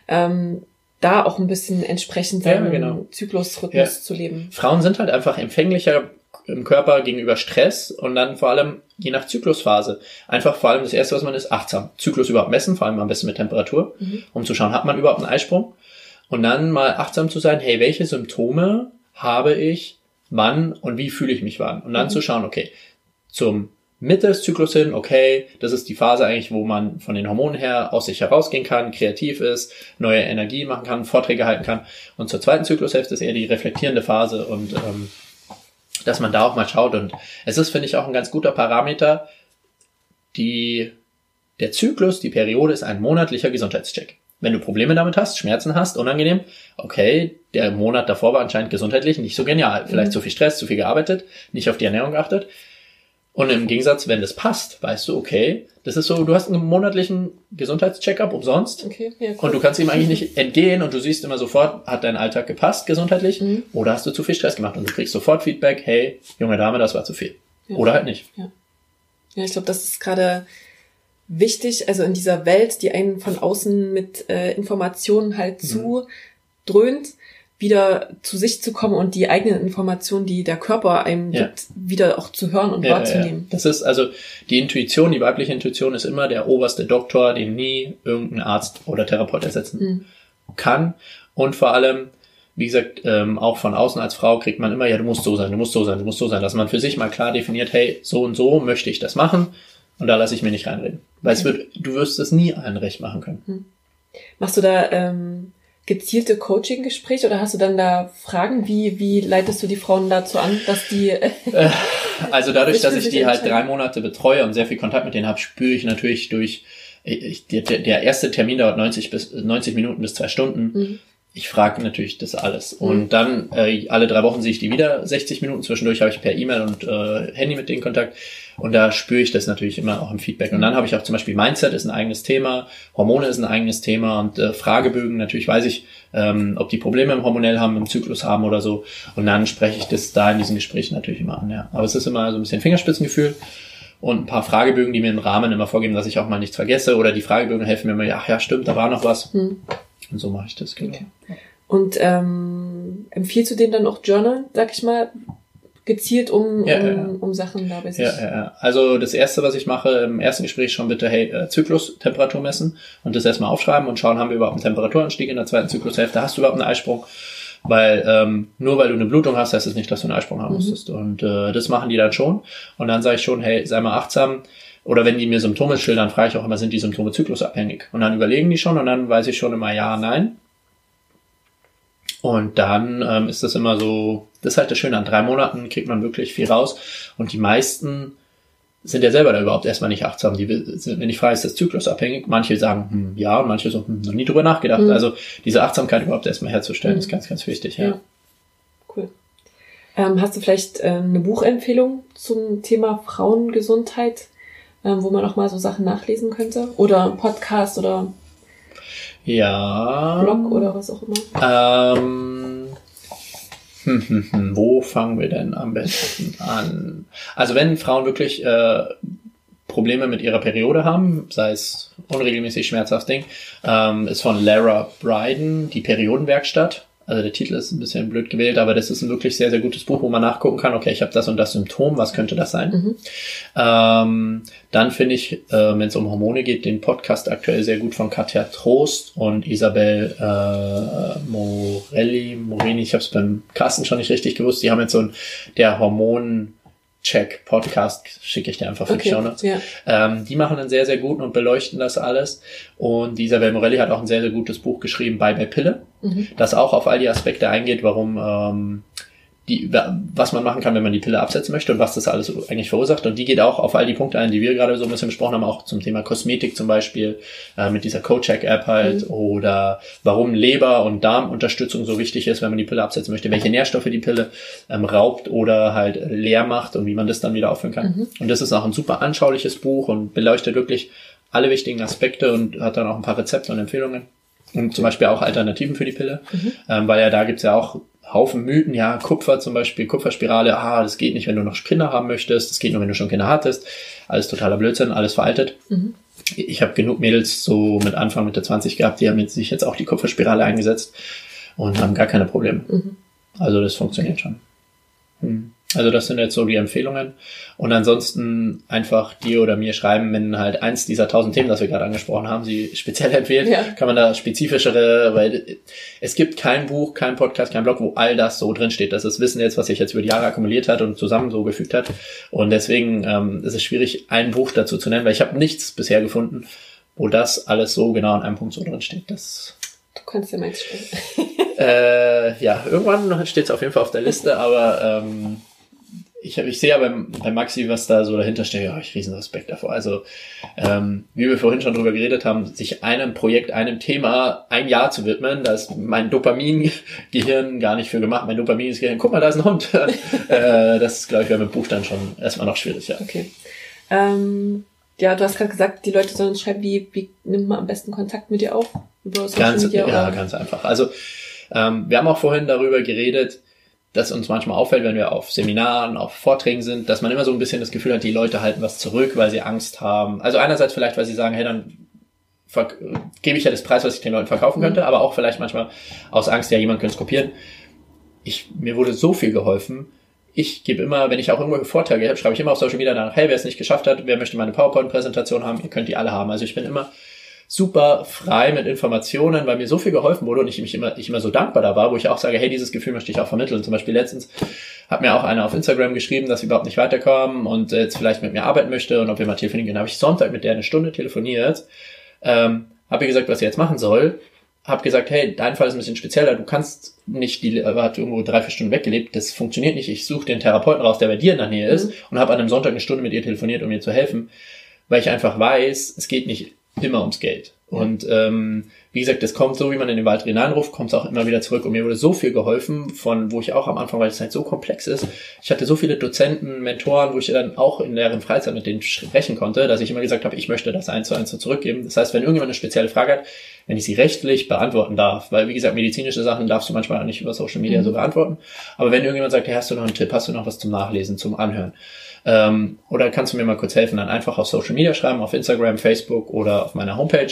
da auch ein bisschen entsprechend seinen Zyklusrhythmus zu leben. Frauen sind halt einfach empfänglicher im Körper gegenüber Stress und dann vor allem je nach Zyklusphase. Einfach vor allem das Erste, was man ist, achtsam. Zyklus überhaupt messen, vor allem am besten mit Temperatur, um zu schauen, hat man überhaupt einen Eisprung? Und dann mal achtsam zu sein, hey, welche Symptome habe ich, wann und wie fühle ich mich wann? Und dann zu schauen, okay, zum Mitte des Zyklus hin, okay, das ist die Phase eigentlich, wo man von den Hormonen her aus sich herausgehen kann, kreativ ist, neue Energie machen kann, Vorträge halten kann. Und zur zweiten Zyklushälfte ist eher die reflektierende Phase und dass man da auch mal schaut. Und es ist, finde ich, auch ein ganz guter Parameter. Der Zyklus, die Periode ist ein monatlicher Gesundheitscheck. Wenn du Probleme damit hast, Schmerzen hast, unangenehm, okay, der Monat davor war anscheinend gesundheitlich nicht so genial. Vielleicht zu viel Stress, zu viel gearbeitet, nicht auf die Ernährung geachtet. Und im Gegensatz, wenn das passt, weißt du, okay, das ist so, du hast einen monatlichen Gesundheitscheckup umsonst. Okay, ja, cool. Und du kannst ihm eigentlich nicht entgehen und du siehst immer sofort, hat dein Alltag gepasst gesundheitlich oder hast du zu viel Stress gemacht und du kriegst sofort Feedback, hey, junge Dame, das war zu viel. Ja. Oder halt nicht. Ja, ich glaube, das ist gerade wichtig, also in dieser Welt, die einen von außen mit Informationen halt zudröhnt, wieder zu sich zu kommen und die eigenen Informationen, die der Körper einem gibt, wieder auch zu hören und wahrzunehmen. Ja. Das ist also die Intuition, die weibliche Intuition ist immer der oberste Doktor, den nie irgendein Arzt oder Therapeut ersetzen kann. Und vor allem, wie gesagt, auch von außen als Frau kriegt man immer, ja, du musst so sein, du musst so sein, du musst so sein, dass man für sich mal klar definiert, hey, so und so möchte ich das machen und da lasse ich mir nicht reinreden. Weil du wirst es nie allen recht machen können. Machst du da gezielte Coaching-Gespräche oder hast du dann da Fragen? Wie leitest du die Frauen dazu an, dass die... Also dadurch, dass ich die halt 3 Monate betreue und sehr viel Kontakt mit denen habe, spüre ich natürlich der erste Termin dauert 90 Minuten bis 2 Stunden. Ich frage natürlich das alles. Und dann alle 3 Wochen sehe ich die wieder 60 Minuten. Zwischendurch habe ich per E-Mail und Handy mit denen Kontakt. Und da spüre ich das natürlich immer auch im Feedback. Und dann habe ich auch zum Beispiel Mindset ist ein eigenes Thema, Hormone ist ein eigenes Thema und Fragebögen. Natürlich weiß ich, ob die Probleme im Hormonell haben, im Zyklus haben oder so. Und dann spreche ich das da in diesen Gesprächen natürlich immer an. Ja. Aber es ist immer so ein bisschen Fingerspitzengefühl und ein paar Fragebögen, die mir einen Rahmen immer vorgeben, dass ich auch mal nichts vergesse. Oder die Fragebögen helfen mir immer, ach ja, stimmt, da war noch was. Und so mache ich das, genau. Okay. Und empfiehlst du denen dann auch Journal, sag ich mal, gezielt um Sachen dabei sich... Ja. Also das Erste, was ich mache, im ersten Gespräch schon bitte, hey, Zyklus-Temperatur messen und das erstmal aufschreiben und schauen, haben wir überhaupt einen Temperaturanstieg in der zweiten Zyklushälfte, hast du überhaupt einen Eisprung? Weil nur weil du eine Blutung hast, heißt es nicht, dass du einen Eisprung haben musstest. Und das machen die dann schon. Und dann sage ich schon, hey, sei mal achtsam. Oder wenn die mir Symptome schildern, frage ich auch immer, sind die Symptome zyklusabhängig? Und dann überlegen die schon und dann weiß ich schon immer ja, nein. Und dann ist das immer so, das ist halt das Schöne, an 3 Monaten kriegt man wirklich viel raus. Und die meisten sind ja selber da überhaupt erstmal nicht achtsam. Wenn ich frage, ist das zyklusabhängig? Manche sagen, ja, und manche so, noch nie drüber nachgedacht. Also diese Achtsamkeit überhaupt erstmal herzustellen, ist ganz, ganz wichtig. Ja. Cool. Hast du vielleicht eine Buchempfehlung zum Thema Frauengesundheit, wo man auch mal so Sachen nachlesen könnte? Oder Podcast oder Blog oder was auch immer? Wo fangen wir denn am besten an? Also wenn Frauen wirklich Probleme mit ihrer Periode haben, sei es unregelmäßig schmerzhaft Ding, ist von Lara Briden, die Periodenwerkstatt. Also der Titel ist ein bisschen blöd gewählt, aber das ist ein wirklich sehr, sehr gutes Buch, wo man nachgucken kann, okay, ich habe das und das Symptom, was könnte das sein? Dann finde ich, wenn es um Hormone geht, den Podcast aktuell sehr gut von Katja Trost und Isabel Morini, ich habe es beim Carsten schon nicht richtig gewusst, die haben jetzt so der Hormon-Check-Podcast, schicke ich dir einfach für die Shownotes. Die machen einen sehr, sehr guten und beleuchten das alles. Und die Isabel Morelli hat auch ein sehr, sehr gutes Buch geschrieben, Bye Pille, das auch auf all die Aspekte eingeht, warum was man machen kann, wenn man die Pille absetzen möchte und was das alles eigentlich verursacht. Und die geht auch auf all die Punkte ein, die wir gerade so ein bisschen besprochen haben, auch zum Thema Kosmetik zum Beispiel, mit dieser Co-Check-App halt, oder warum Leber- und Darmunterstützung so wichtig ist, wenn man die Pille absetzen möchte, welche Nährstoffe die Pille raubt oder halt leer macht und wie man das dann wieder auffüllen kann. Und das ist auch ein super anschauliches Buch und beleuchtet wirklich alle wichtigen Aspekte und hat dann auch ein paar Rezepte und Empfehlungen. Und zum Beispiel auch Alternativen für die Pille, weil ja da gibt's ja auch Haufen Mythen, ja, Kupfer zum Beispiel, Kupferspirale, das geht nicht, wenn du noch Kinder haben möchtest, das geht nur, wenn du schon Kinder hattest, alles totaler Blödsinn, alles veraltet. Ich habe genug Mädels so mit Anfang, Mitte 20 gehabt, die haben sich jetzt auch die Kupferspirale eingesetzt und haben gar keine Probleme. Also das funktioniert schon. Also das sind jetzt so die Empfehlungen. Und ansonsten einfach dir oder mir schreiben, wenn halt eins dieser 1000 Themen, das wir gerade angesprochen haben, sie speziell empfehlen, kann man da spezifischere, weil es gibt kein Buch, kein Podcast, kein Blog, wo all das so drin steht. Das ist Wissen jetzt, was sich jetzt über die Jahre akkumuliert hat und zusammen so gefügt hat. Und deswegen ist es schwierig, ein Buch dazu zu nennen, weil ich habe nichts bisher gefunden, wo das alles so genau an einem Punkt so drin steht. Du kannst ja meins stellen. Irgendwann steht es auf jeden Fall auf der Liste, aber ich sehe ja bei Maxi, was da so dahinter steht, ja, ich riesen Respekt davor. Also, wie wir vorhin schon drüber geredet haben, sich einem Projekt, einem Thema ein Jahr zu widmen, da ist mein Dopamin-Gehirn gar nicht für gemacht. Mein Dopamin-Gehirn, guck mal, da ist ein Hund. Das, glaube ich, wäre mit Buch dann schon erstmal noch schwierig, ja. Okay. Ja, du hast gerade gesagt, die Leute sollen uns schreiben, wie nimmt man am besten Kontakt mit dir auf? Über Social Media? Ja, ganz einfach. Also, wir haben auch vorhin darüber geredet, dass uns manchmal auffällt, wenn wir auf Seminaren, auf Vorträgen sind, dass man immer so ein bisschen das Gefühl hat, die Leute halten was zurück, weil sie Angst haben. Also einerseits vielleicht, weil sie sagen, hey, dann gebe ich ja das Preis, was ich den Leuten verkaufen könnte, aber auch vielleicht manchmal aus Angst, ja, jemand könnte es kopieren. Mir wurde so viel geholfen. Ich gebe immer, wenn ich auch irgendwo Vorträge habe, schreibe ich immer auf Social Media danach, hey, wer es nicht geschafft hat, wer möchte meine PowerPoint-Präsentation haben, ihr könnt die alle haben. Also ich bin immer super frei mit Informationen, weil mir so viel geholfen wurde und ich immer so dankbar da war, wo ich auch sage, hey, dieses Gefühl möchte ich auch vermitteln. Zum Beispiel letztens hat mir auch einer auf Instagram geschrieben, dass sie überhaupt nicht weiterkommen und jetzt vielleicht mit mir arbeiten möchte und ob wir mal telefonieren können. Habe ich Sonntag mit der eine Stunde telefoniert, habe ihr gesagt, was sie jetzt machen soll, habe gesagt, hey, dein Fall ist ein bisschen spezieller, du kannst nicht, hat irgendwo 3-4 Stunden weggelebt, das funktioniert nicht, ich suche den Therapeuten raus, der bei dir in der Nähe ist und habe an einem Sonntag eine Stunde mit ihr telefoniert, um ihr zu helfen, weil ich einfach weiß, es geht nicht immer ums Geld. Und wie gesagt, das kommt so, wie man in den Wald hineinruft, kommt es auch immer wieder zurück. Und mir wurde so viel geholfen, von wo ich auch am Anfang, weil es halt so komplex ist. Ich hatte so viele Dozenten, Mentoren, wo ich dann auch in deren Freizeit mit denen sprechen konnte, dass ich immer gesagt habe, ich möchte das 1:1 so zurückgeben. Das heißt, wenn irgendjemand eine spezielle Frage hat, wenn ich sie rechtlich beantworten darf, weil wie gesagt, medizinische Sachen darfst du manchmal auch nicht über Social Media so beantworten. Aber wenn irgendjemand sagt, hey, hast du noch einen Tipp, hast du noch was zum Nachlesen, zum Anhören? Oder kannst du mir mal kurz helfen, dann einfach auf Social Media schreiben, auf Instagram, Facebook oder auf meiner Homepage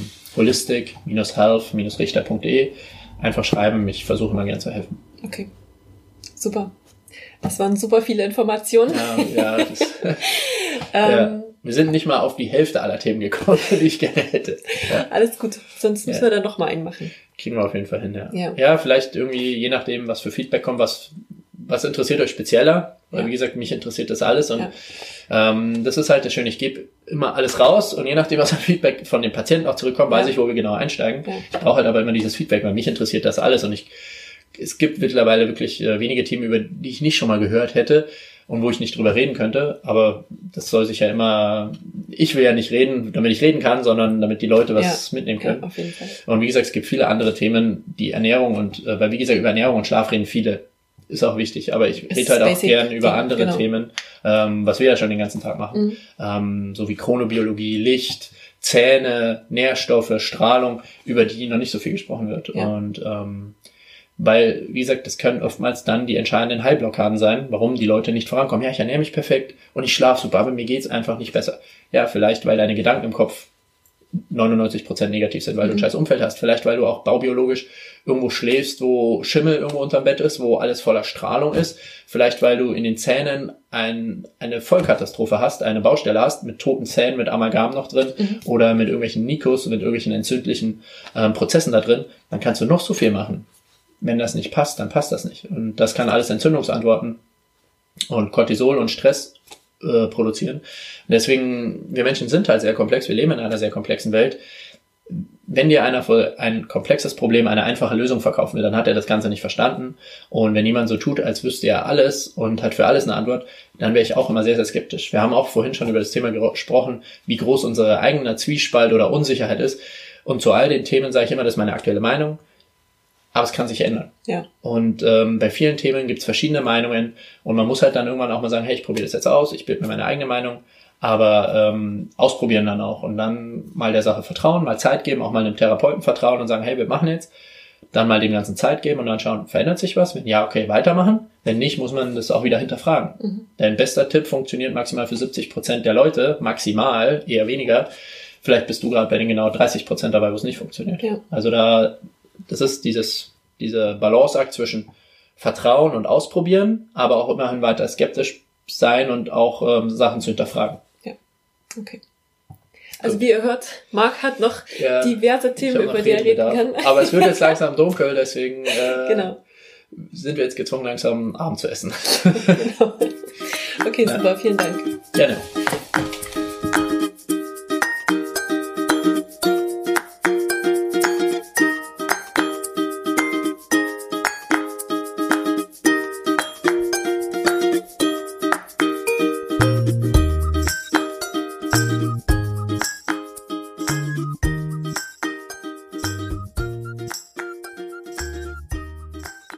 holistic-health-richter.de einfach schreiben, ich versuche immer gern zu helfen. Okay, super. Das waren super viele Informationen. Ja, ja, wir sind nicht mal auf die Hälfte aller Themen gekommen, die ich gerne hätte. Ja. Alles gut, sonst müssen wir dann noch mal einen machen. Kriegen wir auf jeden Fall hin, ja. Ja, vielleicht irgendwie, je nachdem, was für Feedback kommt, was interessiert euch spezieller? Weil, wie gesagt, mich interessiert das alles und das ist halt das Schöne, ich gebe immer alles raus und je nachdem, was an Feedback von den Patienten auch zurückkommt, weiß ich, wo wir genau einsteigen. Ja. Ich brauche halt aber immer dieses Feedback, weil mich interessiert das alles und es gibt mittlerweile wirklich wenige Themen, über die ich nicht schon mal gehört hätte und wo ich nicht drüber reden könnte, aber das soll sich ja immer, ich will ja nicht reden, damit ich reden kann, sondern damit die Leute was mitnehmen können. Ja, auf jeden Fall. Und wie gesagt, es gibt viele andere Themen, die Ernährung und, weil wie gesagt, über Ernährung und Schlaf reden viele. Ist auch wichtig, aber ich rede halt auch gern über andere Themen, was wir ja schon den ganzen Tag machen, so wie Chronobiologie, Licht, Zähne, Nährstoffe, Strahlung, über die noch nicht so viel gesprochen wird. Ja. Und weil, wie gesagt, das können oftmals dann die entscheidenden Heilblockaden sein, warum die Leute nicht vorankommen. Ja, ich ernähre mich perfekt und ich schlafe super, aber mir geht's einfach nicht besser. Ja, vielleicht, weil deine Gedanken im Kopf 99% negativ sind, weil du ein scheiß Umfeld hast. Vielleicht, weil du auch baubiologisch irgendwo schläfst, wo Schimmel irgendwo unterm Bett ist, wo alles voller Strahlung ist. Vielleicht, weil du in den Zähnen eine Vollkatastrophe hast, eine Baustelle hast, mit toten Zähnen, mit Amalgam noch drin oder mit irgendwelchen Nikos, mit irgendwelchen entzündlichen Prozessen da drin. Dann kannst du noch so viel machen. Wenn das nicht passt, dann passt das nicht. Und das kann alles Entzündungsantworten und Cortisol und Stress produzieren. Deswegen, wir Menschen sind halt sehr komplex, wir leben in einer sehr komplexen Welt. Wenn dir einer für ein komplexes Problem eine einfache Lösung verkaufen will, dann hat er das Ganze nicht verstanden. Und wenn jemand so tut, als wüsste er alles und hat für alles eine Antwort, dann wäre ich auch immer sehr, sehr skeptisch. Wir haben auch vorhin schon über das Thema gesprochen, wie groß unsere eigene Zwiespalt oder Unsicherheit ist. Und zu all den Themen sage ich immer, das ist meine aktuelle Meinung. Aber es kann sich ändern. Ja. Und bei vielen Themen gibt es verschiedene Meinungen und man muss halt dann irgendwann auch mal sagen, hey, ich probiere das jetzt aus, ich bilde mir meine eigene Meinung, aber ausprobieren dann auch und dann mal der Sache vertrauen, mal Zeit geben, auch mal einem Therapeuten vertrauen und sagen, hey, wir machen jetzt, dann mal dem Ganzen Zeit geben und dann schauen, verändert sich was? Wenn ja, okay, weitermachen. Wenn nicht, muss man das auch wieder hinterfragen. Dein bester Tipp funktioniert maximal für 70% der Leute, maximal, eher weniger. Vielleicht bist du gerade bei den genau 30% dabei, wo es nicht funktioniert. Ja. Also das ist dieser Balanceakt zwischen vertrauen und ausprobieren, aber auch immerhin weiter skeptisch sein und auch Sachen zu hinterfragen. Ja, okay. Also wie ihr hört, Marc hat noch diverse Themen, über die er reden kann. Aber es wird jetzt langsam dunkel, deswegen genau. sind wir jetzt gezwungen, langsam Abend zu essen. Genau. Okay, super, vielen Dank. Gerne.